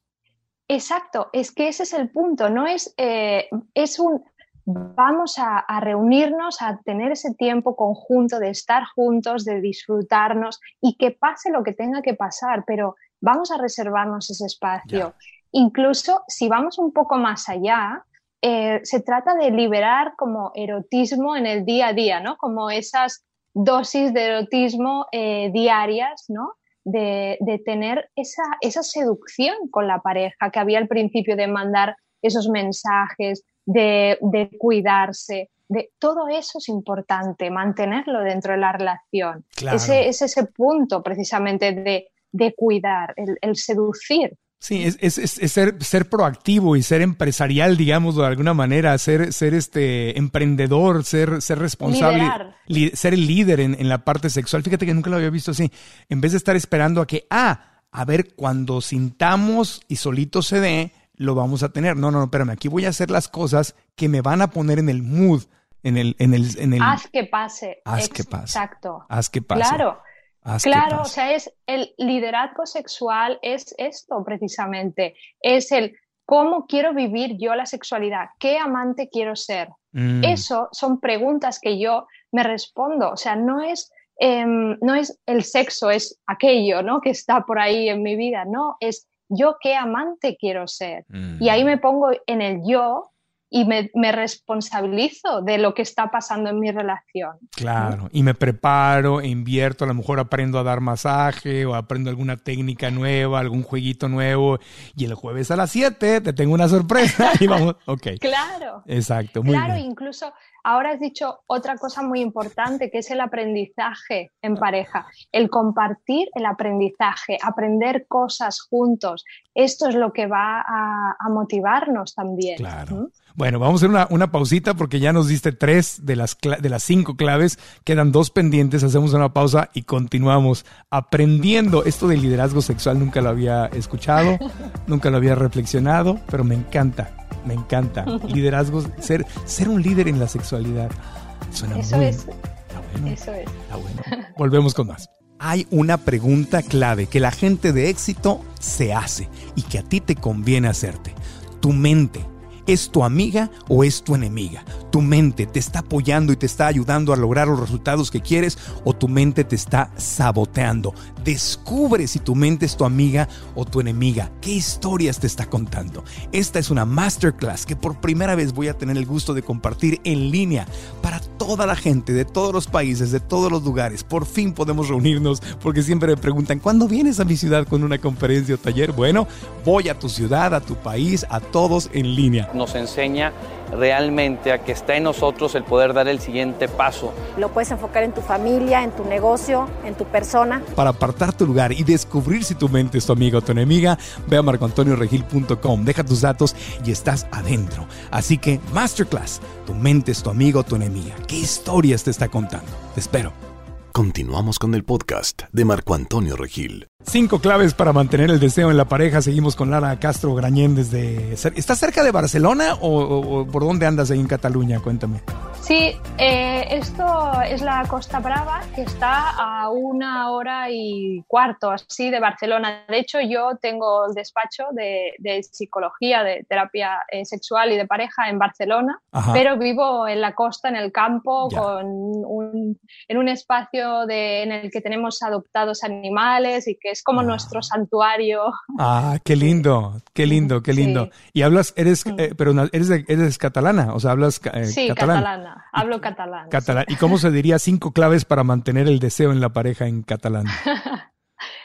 Exacto. Es que ese es el punto. No es, eh, es un... Vamos a, a reunirnos, a tener ese tiempo conjunto de estar juntos, de disfrutarnos y que pase lo que tenga que pasar, pero vamos a reservarnos ese espacio. Yeah. Incluso si vamos un poco más allá, eh, se trata de liberar como erotismo en el día a día, ¿no? Como esas dosis de erotismo eh, diarias, ¿no? De, de tener esa, esa seducción con la pareja que había al principio, de mandar esos mensajes, De, de cuidarse, de todo eso es importante, mantenerlo dentro de la relación. Claro. Ese es ese punto precisamente de, de cuidar, el, el seducir. Sí, es, es, es ser, ser proactivo y ser empresarial, digamos, de alguna manera, ser, ser este emprendedor, ser, ser responsable, li, ser el líder en, en la parte sexual. Fíjate que nunca lo había visto así. En vez de estar esperando a que, ah, a ver, cuando sintamos y solito se dé, lo vamos a tener. No, no, no, espérame, aquí voy a hacer las cosas que me van a poner en el mood, en el... En el, en el haz que pase. Haz que pase. Exacto. Haz que pase. Claro, haz claro, que pase. O sea, es el liderazgo sexual es esto precisamente, es el cómo quiero vivir yo la sexualidad, qué amante quiero ser. Mm. Eso son preguntas que yo me respondo, o sea, no es... Eh, no es el sexo, es aquello, ¿no? Que está por ahí en mi vida, no, es yo qué amante quiero ser. Mm. Y ahí me pongo en el yo y me, me responsabilizo de lo que está pasando en mi relación. Claro, y me preparo, invierto, a lo mejor aprendo a dar masaje o aprendo alguna técnica nueva, algún jueguito nuevo, y el jueves a las siete te tengo una sorpresa y vamos, ok. Claro. Exacto, muy claro, bien. Incluso ahora has dicho otra cosa muy importante, que es el aprendizaje en pareja, el compartir el aprendizaje, aprender cosas juntos. Esto es lo que va a, a motivarnos también. Claro. ¿Mm? Bueno, vamos a hacer una, una pausita porque ya nos diste tres de las, de las cinco claves. Quedan dos pendientes. Hacemos una pausa y continuamos aprendiendo. Esto del liderazgo sexual nunca lo había escuchado, nunca lo había reflexionado, pero me encanta. Me encanta. Liderazgo, ser, ser un líder en la sexualidad. Suena Eso muy, es. Está bueno. Eso es. Está bueno. Volvemos con más. Hay una pregunta clave que la gente de éxito se hace y que a ti te conviene hacerte. Tu mente, ¿es tu amiga o es tu enemiga? ¿Tu mente te está apoyando y te está ayudando a lograr los resultados que quieres o tu mente te está saboteando? Descubre si tu mente es tu amiga o tu enemiga. ¿Qué historias te está contando? Esta es una masterclass que por primera vez voy a tener el gusto de compartir en línea para toda la gente de todos los países, de todos los lugares. Por fin podemos reunirnos porque siempre me preguntan, ¿cuándo vienes a mi ciudad con una conferencia o taller? Bueno, voy a tu ciudad, a tu país, a todos en línea. Nos enseña realmente a que está en nosotros el poder dar el siguiente paso. Lo puedes enfocar en tu familia, en tu negocio, en tu persona. Para apartar tu lugar y descubrir si tu mente es tu amiga o tu enemiga, ve a marco antonio regil punto com, deja tus datos y estás adentro. Así que, Masterclass, tu mente es tu amigo o tu enemiga. ¿Qué historias te está contando? Te espero. Continuamos con el podcast de Marco Antonio Regil. Cinco claves para mantener el deseo en la pareja. Seguimos con Lara Castro Grañén desde... ¿Estás cerca de Barcelona o, o, o por dónde andas ahí en Cataluña? Cuéntame. Sí, eh, esto es la Costa Brava, que está a una hora y cuarto así de Barcelona. De hecho, yo tengo el despacho de, de psicología, de terapia eh, sexual y de pareja en Barcelona. Ajá. Pero vivo en la costa, en el campo, con un, en un espacio de, en el que tenemos adoptados animales y que es como ah. nuestro santuario. Ah, qué lindo, qué lindo, qué lindo. Sí. Y hablas, eres, eh, pero eres, de, eres catalana, o sea, hablas eh, sí, catalán. catalana. Hablo catalán. Catalán. Sí. ¿Y cómo se diría cinco claves para mantener el deseo en la pareja en catalán?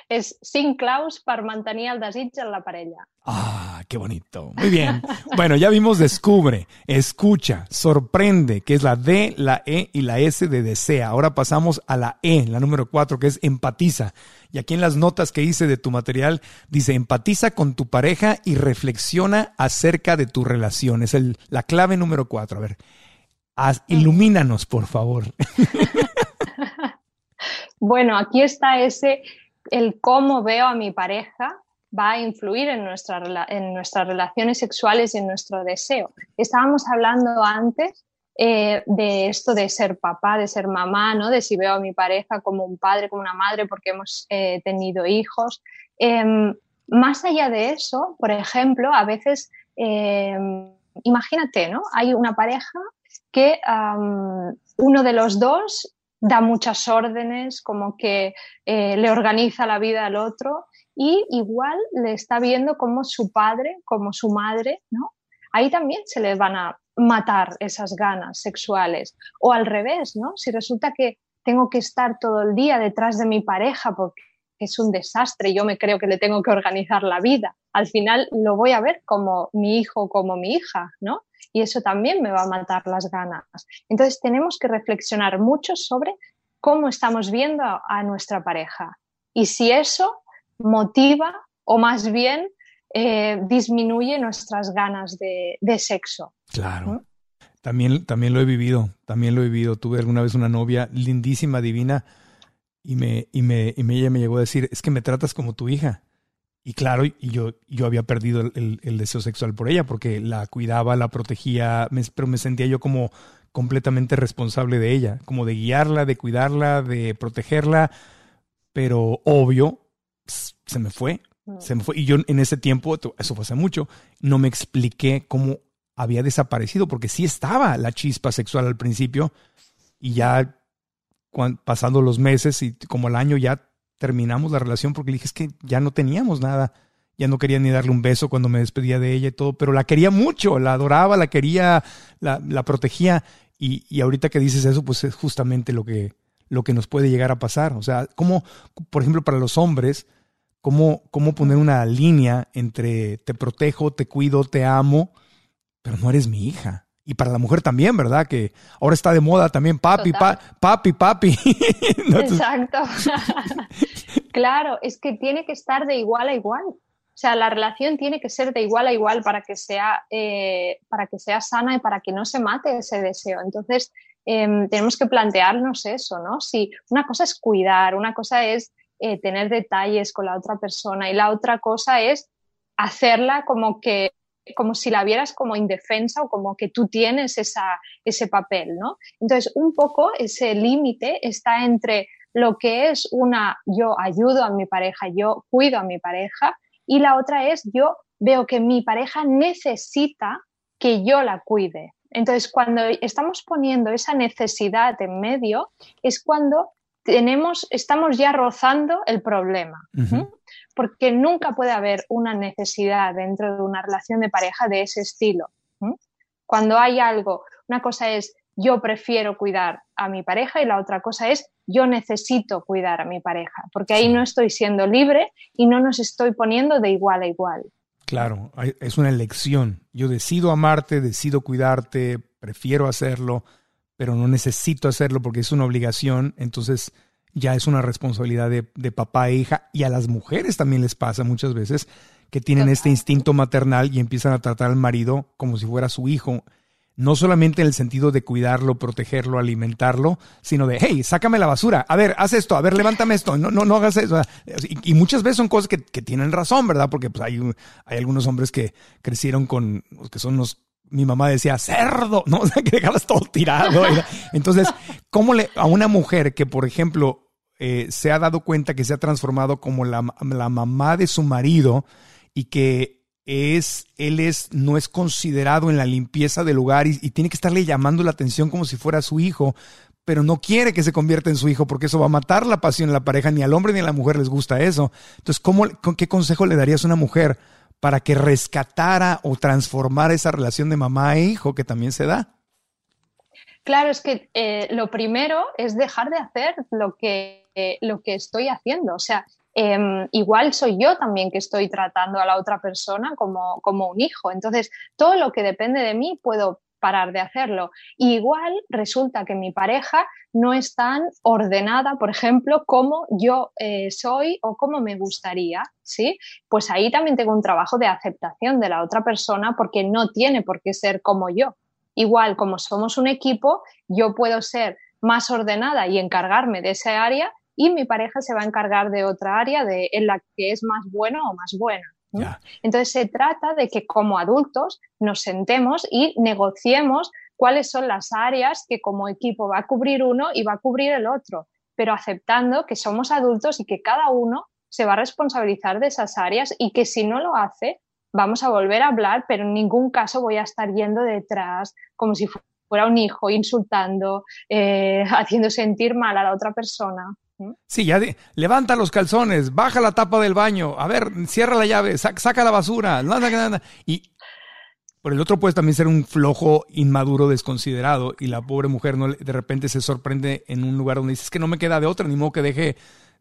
és cinc claus per mantenir el desig en la parella. Ah, qué bonito. Muy bien. Bueno, ya vimos descubre, escucha, sorprende, que es la D, la E y la S de desea. Ahora pasamos a la E, la número cuatro, que es empatiza. Y aquí en las notas que hice de tu material dice empatiza con tu pareja y reflexiona acerca de tu relación. Es el, la clave número cuatro. A ver, haz, ilumínanos, por favor. Bueno, aquí está ese, el cómo veo a mi pareja va a influir en, nuestra, en nuestras relaciones sexuales y en nuestro deseo. Estábamos hablando antes eh, de esto de ser papá, de ser mamá, ¿no? De si veo a mi pareja como un padre, como una madre, porque hemos eh, tenido hijos. Eh, más allá de eso, por ejemplo, a veces, eh, imagínate, ¿no? Hay una pareja que um, uno de los dos da muchas órdenes, como que eh, le organiza la vida al otro, y igual le está viendo como su padre, como su madre, ¿no? Ahí también se le van a matar esas ganas sexuales. O al revés, ¿no? Si resulta que tengo que estar todo el día detrás de mi pareja porque es un desastre, yo me creo que le tengo que organizar la vida, al final lo voy a ver como mi hijo o como mi hija, ¿no? Y eso también me va a matar las ganas. Entonces tenemos que reflexionar mucho sobre cómo estamos viendo a, a nuestra pareja y si eso motiva o más bien eh, disminuye nuestras ganas de, de sexo. Claro. ¿Mm? También, también lo he vivido, también lo he vivido. Tuve alguna vez una novia lindísima, divina, y me, y me, y me, ella me llegó a decir, es que me tratas como tu hija. Y claro, y yo, yo había perdido el, el, el deseo sexual por ella, porque la cuidaba, la protegía, me, pero me sentía yo como completamente responsable de ella, como de guiarla, de cuidarla, de protegerla, pero obvio, se me fue, se me fue. Y yo en ese tiempo, eso fue hace mucho, no me expliqué cómo había desaparecido, porque sí estaba la chispa sexual al principio, y ya cuando, pasando los meses y como el año ya terminamos la relación, porque le dije, es que ya no teníamos nada, ya no quería ni darle un beso cuando me despedía de ella y todo, pero la quería mucho, la adoraba, la quería, la, la protegía, y, y ahorita que dices eso, pues es justamente lo que, lo que nos puede llegar a pasar. O sea, como, por ejemplo, para los hombres, cómo, cómo poner una línea entre te protejo, te cuido, te amo, pero no eres mi hija. Y para la mujer también, ¿verdad? Que ahora está de moda también papi, pa, papi, papi. Exacto. Claro, es que tiene que estar de igual a igual. O sea, la relación tiene que ser de igual a igual para que sea, eh, para que sea sana y para que no se mate ese deseo. Entonces, eh, tenemos que plantearnos eso, ¿no? Si una cosa es cuidar, una cosa es eh, tener detalles con la otra persona y la otra cosa es hacerla como que como si la vieras como indefensa o como que tú tienes esa, ese papel, ¿no? Entonces, un poco ese límite está entre lo que es una yo ayudo a mi pareja, yo cuido a mi pareja, y la otra es yo veo que mi pareja necesita que yo la cuide. Entonces, cuando estamos poniendo esa necesidad en medio, es cuando tenemos, estamos ya rozando el problema. Uh-huh. ¿Mm? Porque nunca puede haber una necesidad dentro de una relación de pareja de ese estilo. ¿Mm? Cuando hay algo, una cosa es yo prefiero cuidar a mi pareja y la otra cosa es yo necesito cuidar a mi pareja, porque ahí no estoy siendo libre y no nos estoy poniendo de igual a igual. Claro, es una elección. Yo decido amarte, decido cuidarte, prefiero hacerlo, pero no necesito hacerlo porque es una obligación, entonces ya es una responsabilidad de, de papá e hija, y a las mujeres también les pasa muchas veces que tienen este instinto maternal y empiezan a tratar al marido como si fuera su hijo, no solamente en el sentido de cuidarlo, protegerlo, alimentarlo, sino de, hey, sácame la basura, a ver, haz esto, a ver, levántame esto, no, no, no hagas eso. Y, y muchas veces son cosas que, que tienen razón, ¿verdad? Porque pues, hay, hay algunos hombres que crecieron con, que son los, mi mamá decía, cerdo, ¿no? O sea, que dejabas todo tirado. Entonces, ¿cómo le, a una mujer que, por ejemplo, Eh, se ha dado cuenta que se ha transformado como la, la mamá de su marido y que es, él es, no es considerado en la limpieza del hogar y, y tiene que estarle llamando la atención como si fuera su hijo, pero no quiere que se convierta en su hijo porque eso va a matar la pasión en la pareja? Ni al hombre ni a la mujer les gusta eso. Entonces, ¿cómo, con qué consejo le darías a una mujer para que rescatara o transformara esa relación de mamá e hijo que también se da? Claro, es que eh, lo primero es dejar de hacer lo que, eh, lo que estoy haciendo. O sea, eh, igual soy yo también que estoy tratando a la otra persona como, como un hijo. Entonces, todo lo que depende de mí puedo parar de hacerlo. Y igual resulta que mi pareja no es tan ordenada, por ejemplo, como yo eh, soy o como me gustaría, ¿sí? Pues ahí también tengo un trabajo de aceptación de la otra persona porque no tiene por qué ser como yo. Igual, como somos un equipo, yo puedo ser más ordenada y encargarme de esa área y mi pareja se va a encargar de otra área de, en la que es más bueno o más buena. Yeah. Entonces se trata de que como adultos nos sentemos y negociemos cuáles son las áreas que como equipo va a cubrir uno y va a cubrir el otro, pero aceptando que somos adultos y que cada uno se va a responsabilizar de esas áreas y que si no lo hace vamos a volver a hablar, pero en ningún caso voy a estar yendo detrás como si fuera un hijo, insultando, eh, haciendo sentir mal a la otra persona. Sí, ya de, levanta los calzones, baja la tapa del baño, a ver, cierra la llave, saca, saca la basura, nada, nada. Y por el otro puede también ser un flojo, inmaduro, desconsiderado y la pobre mujer no de repente se sorprende en un lugar donde dice, es que no me queda de otra, ni modo que deje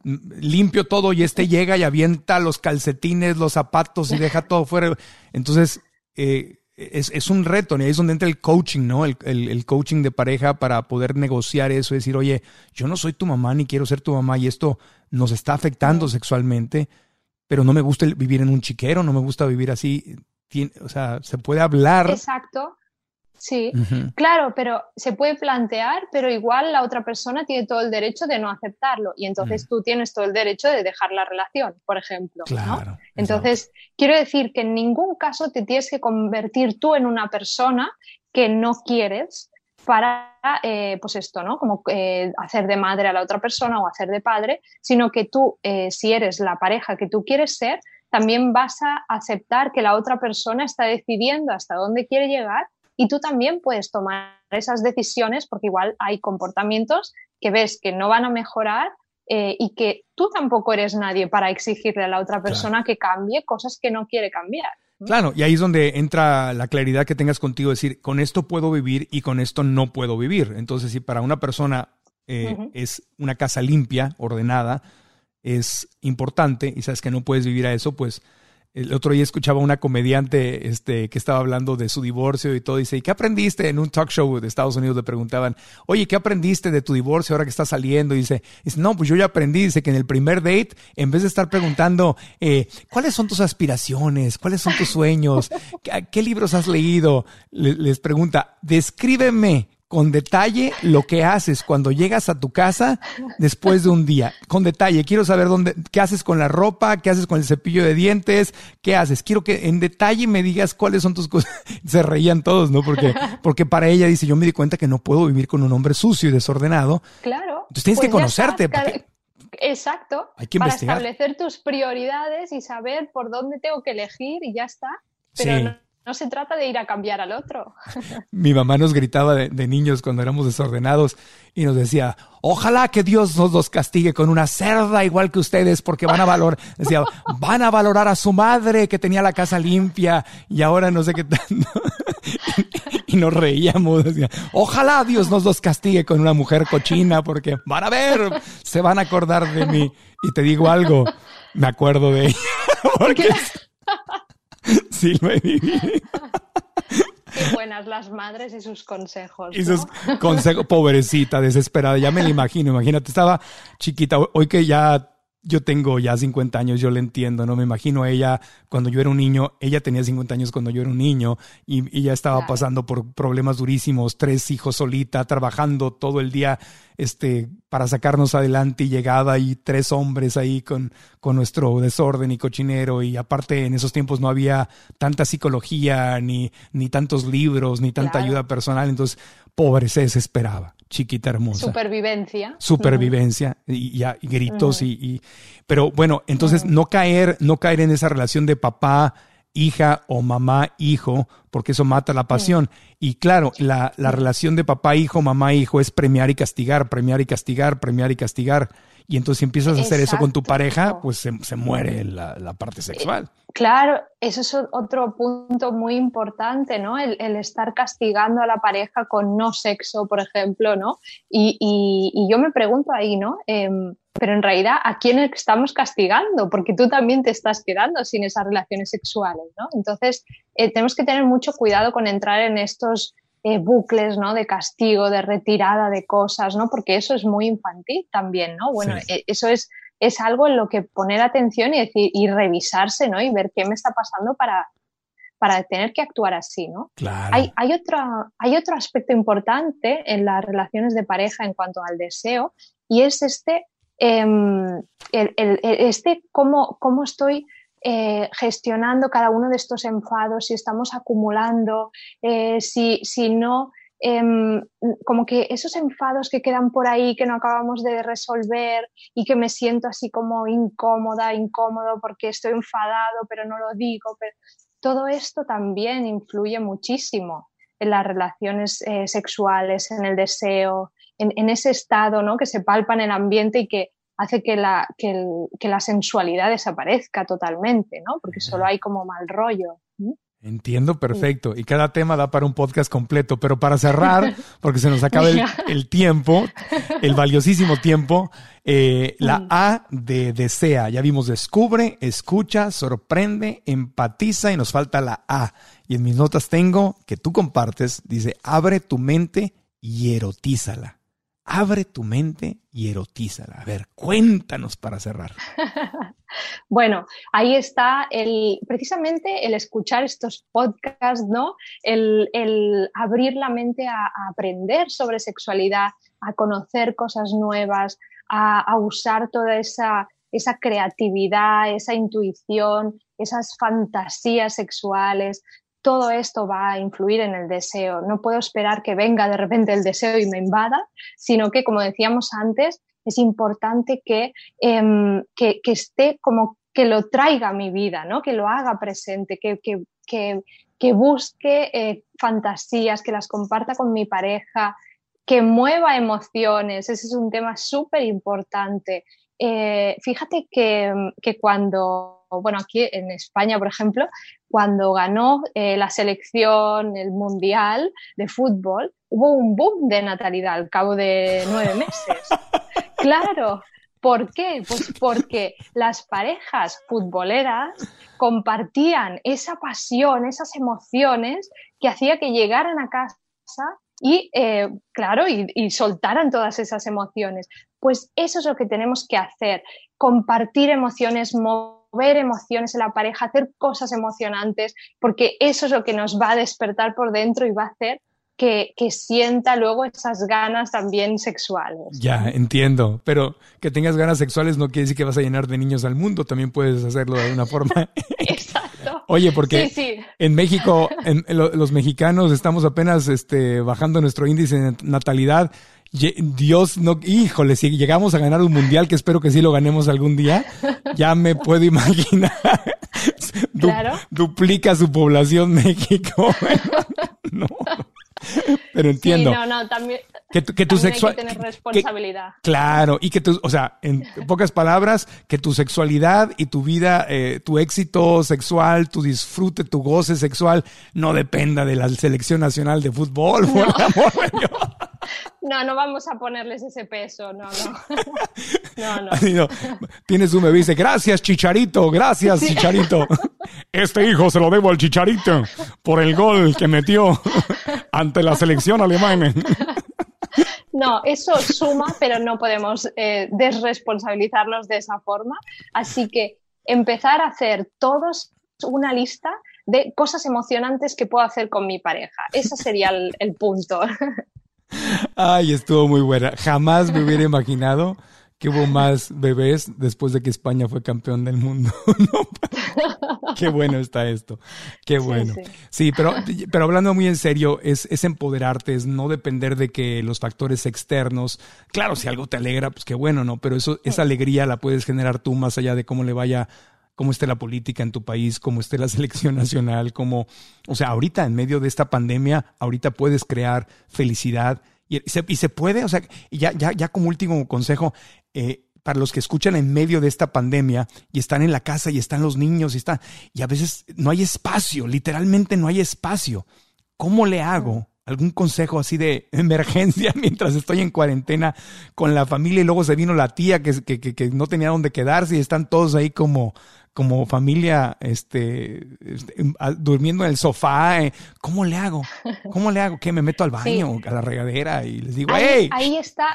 limpio todo y este llega y avienta los calcetines, los zapatos y deja todo fuera. Entonces, eh, Es, es un reto, y ahí es donde entra el coaching, ¿no? El, el, el coaching de pareja para poder negociar eso y decir, oye, yo no soy tu mamá ni quiero ser tu mamá y esto nos está afectando sexualmente, pero no me gusta vivir en un chiquero, no me gusta vivir así. Tiene, o sea, se puede hablar. Exacto. Sí, uh-huh. Claro, pero se puede plantear, pero igual la otra persona tiene todo el derecho de no aceptarlo y entonces uh-huh. tú tienes todo el derecho de dejar la relación, por ejemplo. Claro, ¿no? Entonces, exacto. Quiero decir que en ningún caso te tienes que convertir tú en una persona que no quieres para, eh, pues esto, ¿no? Como eh, hacer de madre a la otra persona o hacer de padre, sino que tú, eh, si eres la pareja que tú quieres ser, también vas a aceptar que la otra persona está decidiendo hasta dónde quiere llegar. Y tú también puedes tomar esas decisiones porque igual hay comportamientos que ves que no van a mejorar eh, y que tú tampoco eres nadie para exigirle a la otra persona claro. que cambie cosas que no quiere cambiar. Claro, y ahí es donde entra la claridad que tengas contigo, decir, con esto puedo vivir y con esto no puedo vivir. Entonces, si para una persona eh, uh-huh. es una casa limpia, ordenada, es importante y sabes que no puedes vivir a eso, pues el otro día escuchaba una comediante este, que estaba hablando de su divorcio y todo. Dice, ¿y qué aprendiste? En un talk show de Estados Unidos le preguntaban, oye, ¿qué aprendiste de tu divorcio ahora que estás saliendo? Y dice, dice no, pues yo ya aprendí. Dice que en el primer date, en vez de estar preguntando, eh, ¿cuáles son tus aspiraciones? ¿Cuáles son tus sueños? ¿Qué, qué libros has leído? Le, les pregunta, descríbeme con detalle lo que haces cuando llegas a tu casa después de un día. Con detalle. Quiero saber dónde, qué haces con la ropa, qué haces con el cepillo de dientes, qué haces. Quiero que en detalle me digas cuáles son tus cosas. Se reían todos, ¿no? Porque, porque para ella, dice, yo me di cuenta que no puedo vivir con un hombre sucio y desordenado. Claro. Entonces tienes pues que conocerte. Cada... Porque... Exacto. Hay que para investigar. establecer tus prioridades y saber por dónde tengo que elegir y ya está. Pero sí. no... No se trata de ir a cambiar al otro. Mi mamá nos gritaba de, de niños cuando éramos desordenados y nos decía, ojalá que Dios nos los castigue con una cerda igual que ustedes porque van a valorar, decía, van a valorar a su madre que tenía la casa limpia y ahora no sé qué tanto. Y nos reíamos, decía, ojalá Dios nos los castigue con una mujer cochina porque van a ver, se van a acordar de mí. Y te digo algo, me acuerdo de ella. Porque... Sí, lo he vivido. Qué buenas las madres y sus consejos, ¿no? Y sus consejos, pobrecita, desesperada, ya me la imagino, imagínate, estaba chiquita, hoy que ya yo tengo ya cincuenta años, yo le entiendo, ¿no? Me imagino a ella cuando yo era un niño, ella tenía cincuenta años cuando yo era un niño y, y ya estaba claro. pasando por problemas durísimos, tres hijos solita, trabajando todo el día este, para sacarnos adelante y llegada y tres hombres ahí con, con nuestro desorden y cochinero y aparte en esos tiempos no había tanta psicología ni, ni tantos libros ni tanta claro. ayuda personal, entonces pobre se desesperaba. Chiquita hermosa. Supervivencia. Supervivencia uh-huh. y, y, y gritos uh-huh. y, y... Pero bueno, entonces uh-huh. no caer, no caer en esa relación de papá, hija o mamá, hijo, porque eso mata la pasión. Uh-huh. Y claro, la, la uh-huh. relación de papá, hijo, mamá, hijo es premiar y castigar, premiar y castigar, premiar y castigar. Y entonces si empiezas a hacer Exacto. eso con tu pareja, pues se, se muere la, la parte sexual. Claro, eso es otro punto muy importante, ¿no? El, el estar castigando a la pareja con no sexo, por ejemplo, ¿no? Y, y, y yo me pregunto ahí, ¿no? Eh, pero en realidad, ¿a quién estamos castigando? Porque tú también te estás quedando sin esas relaciones sexuales, ¿no? Entonces, eh, tenemos que tener mucho cuidado con entrar en estos eh, bucles, ¿no? De castigo, de retirada de cosas, ¿no? Porque eso es muy infantil también, ¿no? Bueno, Sí. eh, eso es... es algo en lo que poner atención y decir y revisarse, ¿no? Y ver qué me está pasando para, para tener que actuar así, ¿no? Claro. Hay, hay, otro, hay otro aspecto importante en las relaciones de pareja en cuanto al deseo y es este, eh, el, el, este cómo, cómo estoy eh, gestionando cada uno de estos enfados, si estamos acumulando, eh, si, si no... Eh, como que esos enfados que quedan por ahí que no acabamos de resolver y que me siento así como incómoda, incómodo porque estoy enfadado pero no lo digo, pero todo esto también influye muchísimo en las relaciones eh, sexuales, en el deseo, en, en ese estado, ¿no? Que se palpa en el ambiente y que hace que la, que, el, que la sensualidad desaparezca totalmente, ¿no? Porque solo hay como mal rollo. ¿Mm? Entiendo, perfecto. Y cada tema da para un podcast completo, pero para cerrar, porque se nos acaba el, el tiempo, el valiosísimo tiempo, eh, la A de desea. Ya vimos descubre, escucha, sorprende, empatiza y nos falta la A. Y en mis notas tengo que tú compartes, dice, abre tu mente y erotízala. Abre tu mente y erotízala. A ver, cuéntanos para cerrar. Bueno, ahí está el, precisamente el escuchar estos podcasts, ¿no? El, el abrir la mente a, a aprender sobre sexualidad, a conocer cosas nuevas, a, a usar toda esa, esa creatividad, esa intuición, esas fantasías sexuales. Todo esto va a influir en el deseo. No puedo esperar que venga de repente el deseo y me invada, sino que, como decíamos antes, es importante que, eh, que, que esté como que lo traiga a mi vida, ¿no? Que lo haga presente, que, que, que, que busque eh, fantasías, que las comparta con mi pareja, que mueva emociones. Ese es un tema súper importante. Eh, fíjate que, que cuando, bueno, aquí en España, por ejemplo, cuando ganó eh, la selección, el mundial de fútbol, hubo un boom de natalidad al cabo de nueve meses. Claro. ¿Por qué? Pues porque las parejas futboleras compartían esa pasión, esas emociones que hacía que llegaran a casa y, eh, claro, y, y soltaran todas esas emociones. Pues eso es lo que tenemos que hacer, compartir emociones, mover emociones en la pareja, hacer cosas emocionantes, porque eso es lo que nos va a despertar por dentro y va a hacer que, que sienta luego esas ganas también sexuales. Ya, entiendo, pero que tengas ganas sexuales no quiere decir que vas a llenar de niños al mundo, también puedes hacerlo de alguna forma. Exacto. Oye, porque sí, sí. en México, en, en lo, los mexicanos estamos apenas este, bajando nuestro índice de natalidad. Dios, no, híjole, si llegamos a ganar un mundial, que espero que sí lo ganemos algún día, ya me puedo imaginar. Du, claro. Duplica su población México. No. Pero entiendo. Sí, no, no, también, que tu, que tu también sexual, hay que tener responsabilidad. Que, claro, y que tu, o sea, en pocas palabras, que tu sexualidad y tu vida, eh, tu éxito sexual, tu disfrute, tu goce sexual, no dependa de la selección nacional de fútbol, por no. el amor de Dios. No, no vamos a ponerles ese peso, no, no. No, no. no. Tienes un bebé y dice, gracias, Chicharito, gracias, sí. Chicharito. Este hijo se lo debo al Chicharito por el gol que metió ante la selección alemana. No, eso suma, pero no podemos eh, desresponsabilizarnos de esa forma. Así que empezar a hacer todos una lista de cosas emocionantes que puedo hacer con mi pareja. Ese sería el, el punto. Ay, estuvo muy buena. Jamás me hubiera imaginado que hubo más bebés después de que España fue campeón del mundo. No, qué bueno está esto. Qué bueno. Sí, sí. sí pero, pero hablando muy en serio, es, es empoderarte, es no depender de que los factores externos, claro, si algo te alegra, pues qué bueno, ¿no? Pero eso, esa alegría la puedes generar tú más allá de cómo le vaya, cómo esté la política en tu país, cómo esté la selección nacional, cómo, o sea, ahorita en medio de esta pandemia, ahorita puedes crear felicidad y se, y se puede, o sea, y ya, ya, ya como último consejo, eh, para los que escuchan en medio de esta pandemia y están en la casa y están los niños y, está, y a veces no hay espacio, literalmente no hay espacio. ¿Cómo le hago? ¿Algún consejo así de emergencia mientras estoy en cuarentena con la familia y luego se vino la tía que, que, que, que no tenía dónde quedarse y están todos ahí como, como familia este, este, durmiendo en el sofá? ¿Cómo le hago? ¿Cómo le hago? ¿Qué? ¿Me meto al baño, sí. a la regadera y les digo, ahí, ¡hey! Ahí está,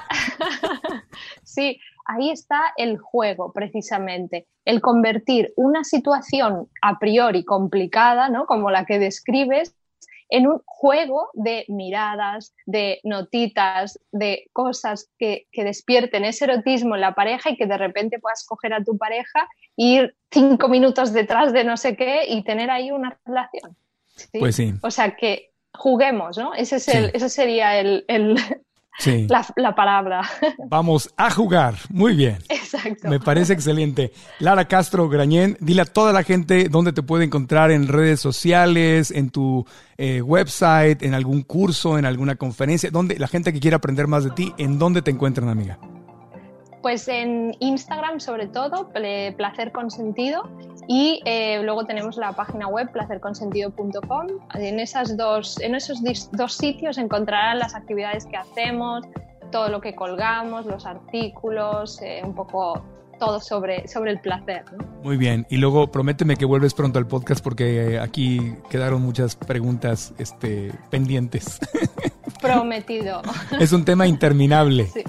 sí, ahí está el juego precisamente, el convertir una situación a priori complicada, ¿no? Como la que describes, en un juego de miradas, de notitas, de cosas que, que despierten ese erotismo en la pareja y que de repente puedas coger a tu pareja e ir cinco minutos detrás de no sé qué y tener ahí una relación. ¿Sí? Pues sí. O sea, que juguemos, ¿no? Ese, es el, sí. ese sería el... el Sí. La, la palabra. Vamos a jugar. Muy bien. Exacto. Me parece excelente. Lara Castro Grañén, dile a toda la gente dónde te puede encontrar en redes sociales, en tu eh, website, en algún curso, en alguna conferencia, donde la gente que quiera aprender más de ti, ¿en dónde te encuentran, amiga? Pues en Instagram, sobre todo, Placer Consentido, y eh, luego tenemos la página web placer consentido punto com. En, esas dos, en esos dos sitios encontrarán las actividades que hacemos, todo lo que colgamos, los artículos, eh, un poco todo sobre, sobre el placer, ¿no? Muy bien. Y luego prométeme que vuelves pronto al podcast porque aquí quedaron muchas preguntas este, pendientes. Prometido. Es un tema interminable. Sí.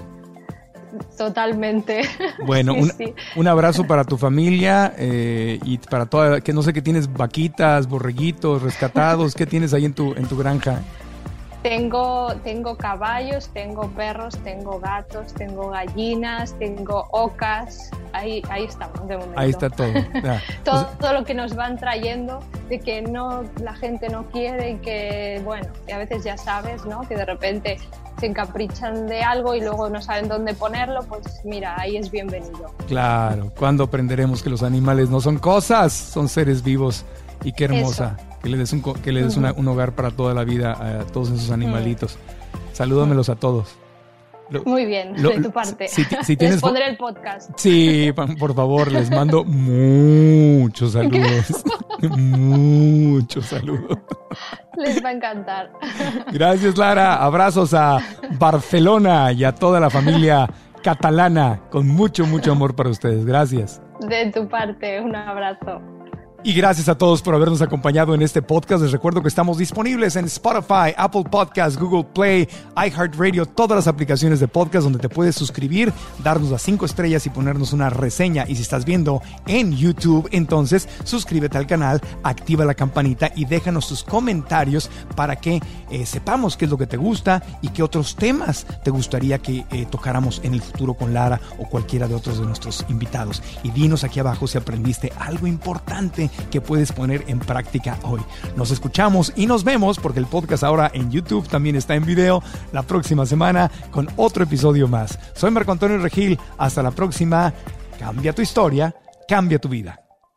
Totalmente. Bueno, sí, un, sí. un abrazo para tu familia eh, y para toda, que no sé qué tienes, vaquitas, borreguitos, rescatados, ¿qué tienes ahí en tu, en tu granja? Tengo, tengo caballos, tengo perros, tengo gatos, tengo gallinas, tengo ocas, ahí, ahí estamos de momento. Ahí está todo. Ya. todo, o sea, todo lo que nos van trayendo de que no, la gente no quiere y que, bueno, que a veces ya sabes, ¿no? Que de repente se encaprichan de algo y luego no saben dónde ponerlo, pues mira, ahí es bienvenido. Claro, ¿cuándo aprenderemos que los animales no son cosas? Son seres vivos y qué hermosa. Eso. Que le des, un, que le des una, un hogar para toda la vida a todos esos animalitos. Salúdamelos a todos. Lo, Muy bien, lo, de tu parte. Si, si tienes, les pondré el podcast. Sí, por favor, les mando muchos saludos. Muchos saludos. Les va a encantar. Gracias, Lara. Abrazos a Barcelona y a toda la familia catalana. Con mucho, mucho amor para ustedes. Gracias. De tu parte, un abrazo. Y gracias a todos por habernos acompañado en este podcast. Les recuerdo que estamos disponibles en Spotify, Apple Podcasts, Google Play, iHeartRadio, todas las aplicaciones de podcast donde te puedes suscribir, darnos las cinco estrellas y ponernos una reseña. Y si estás viendo en YouTube, entonces suscríbete al canal, activa la campanita y déjanos tus comentarios para que eh, sepamos qué es lo que te gusta y qué otros temas te gustaría que eh, tocáramos en el futuro con Lara o cualquiera de otros de nuestros invitados. Y dinos aquí abajo si aprendiste algo importante que puedes poner en práctica hoy. Nos escuchamos y nos vemos porque el podcast ahora en YouTube también está en video la próxima semana con otro episodio más. Soy Marco Antonio Regil. Hasta la próxima. Cambia tu historia, cambia tu vida.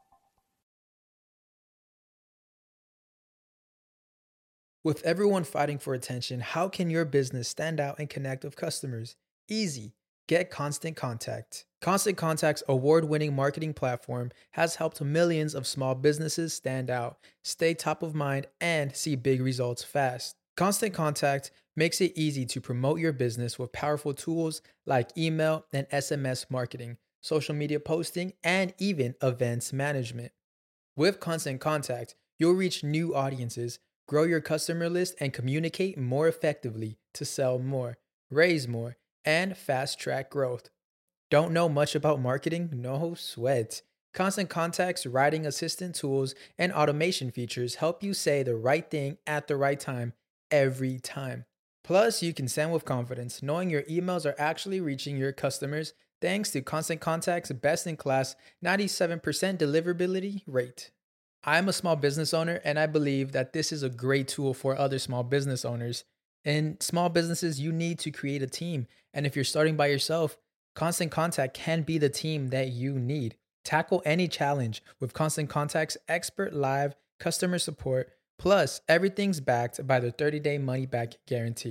With everyone fighting for attention, how can your business stand out and connect with customers? Easy. Get Constant Contact. Constant Contact's award-winning marketing platform has helped millions of small businesses stand out, stay top of mind, and see big results fast. Constant Contact makes it easy to promote your business with powerful tools like email and S M S marketing, social media posting, and even events management. With Constant Contact, you'll reach new audiences, grow your customer list, and communicate more effectively to sell more, raise more, and fast-track growth. Don't know much about marketing? No sweat. Constant Contact's writing assistant tools and automation features help you say the right thing at the right time every time. Plus, you can send with confidence, knowing your emails are actually reaching your customers thanks to Constant Contact's best-in-class ninety-seven percent deliverability rate. I'm a small business owner, and I believe that this is a great tool for other small business owners. In small businesses, you need to create a team. And if you're starting by yourself, Constant Contact can be the team that you need. Tackle any challenge with Constant Contact's expert live customer support. Plus, everything's backed by the thirty-day money-back guarantee.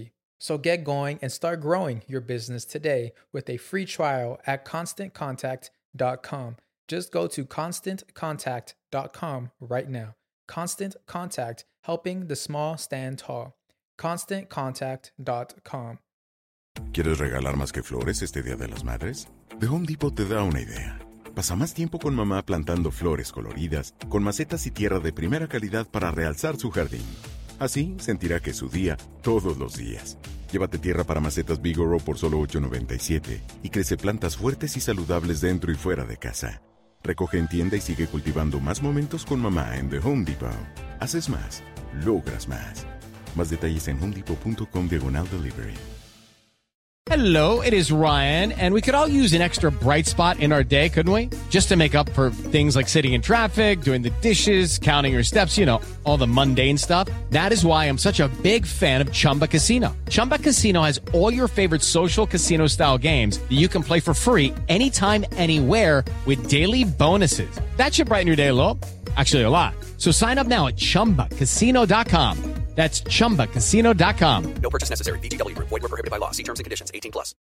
So get going and start growing your business today with a free trial at constant contact dot com. Just go to constant contact dot com right now. Constant Contact, helping the small stand tall. constant contact dot com. ¿Quieres regalar más que flores este Día de las Madres? The Home Depot te da una idea. Pasa más tiempo con mamá plantando flores coloridas, con macetas y tierra de primera calidad para realzar su jardín. Así sentirá que es su día todos los días. Llévate tierra para macetas Vigoro por solo ocho noventa y siete y crece plantas fuertes y saludables dentro y fuera de casa. Recoge en tienda y sigue cultivando más momentos con mamá en The Home Depot. Haces más, logras más. Más detalles en homedepot.com diagonal delivery. Hello, it is Ryan, and we could all use an extra bright spot in our day, couldn't we? Just to make up for things like sitting in traffic, doing the dishes, counting your steps, you know, all the mundane stuff. That is why I'm such a big fan of Chumba Casino. Chumba Casino has all your favorite social casino-style games that you can play for free anytime, anywhere with daily bonuses. That should brighten your day a little. Actually, a lot. So sign up now at chumba casino dot com. That's chumba casino dot com. No purchase necessary. V G W Group. Void where prohibited by law. See terms and conditions. eighteen plus.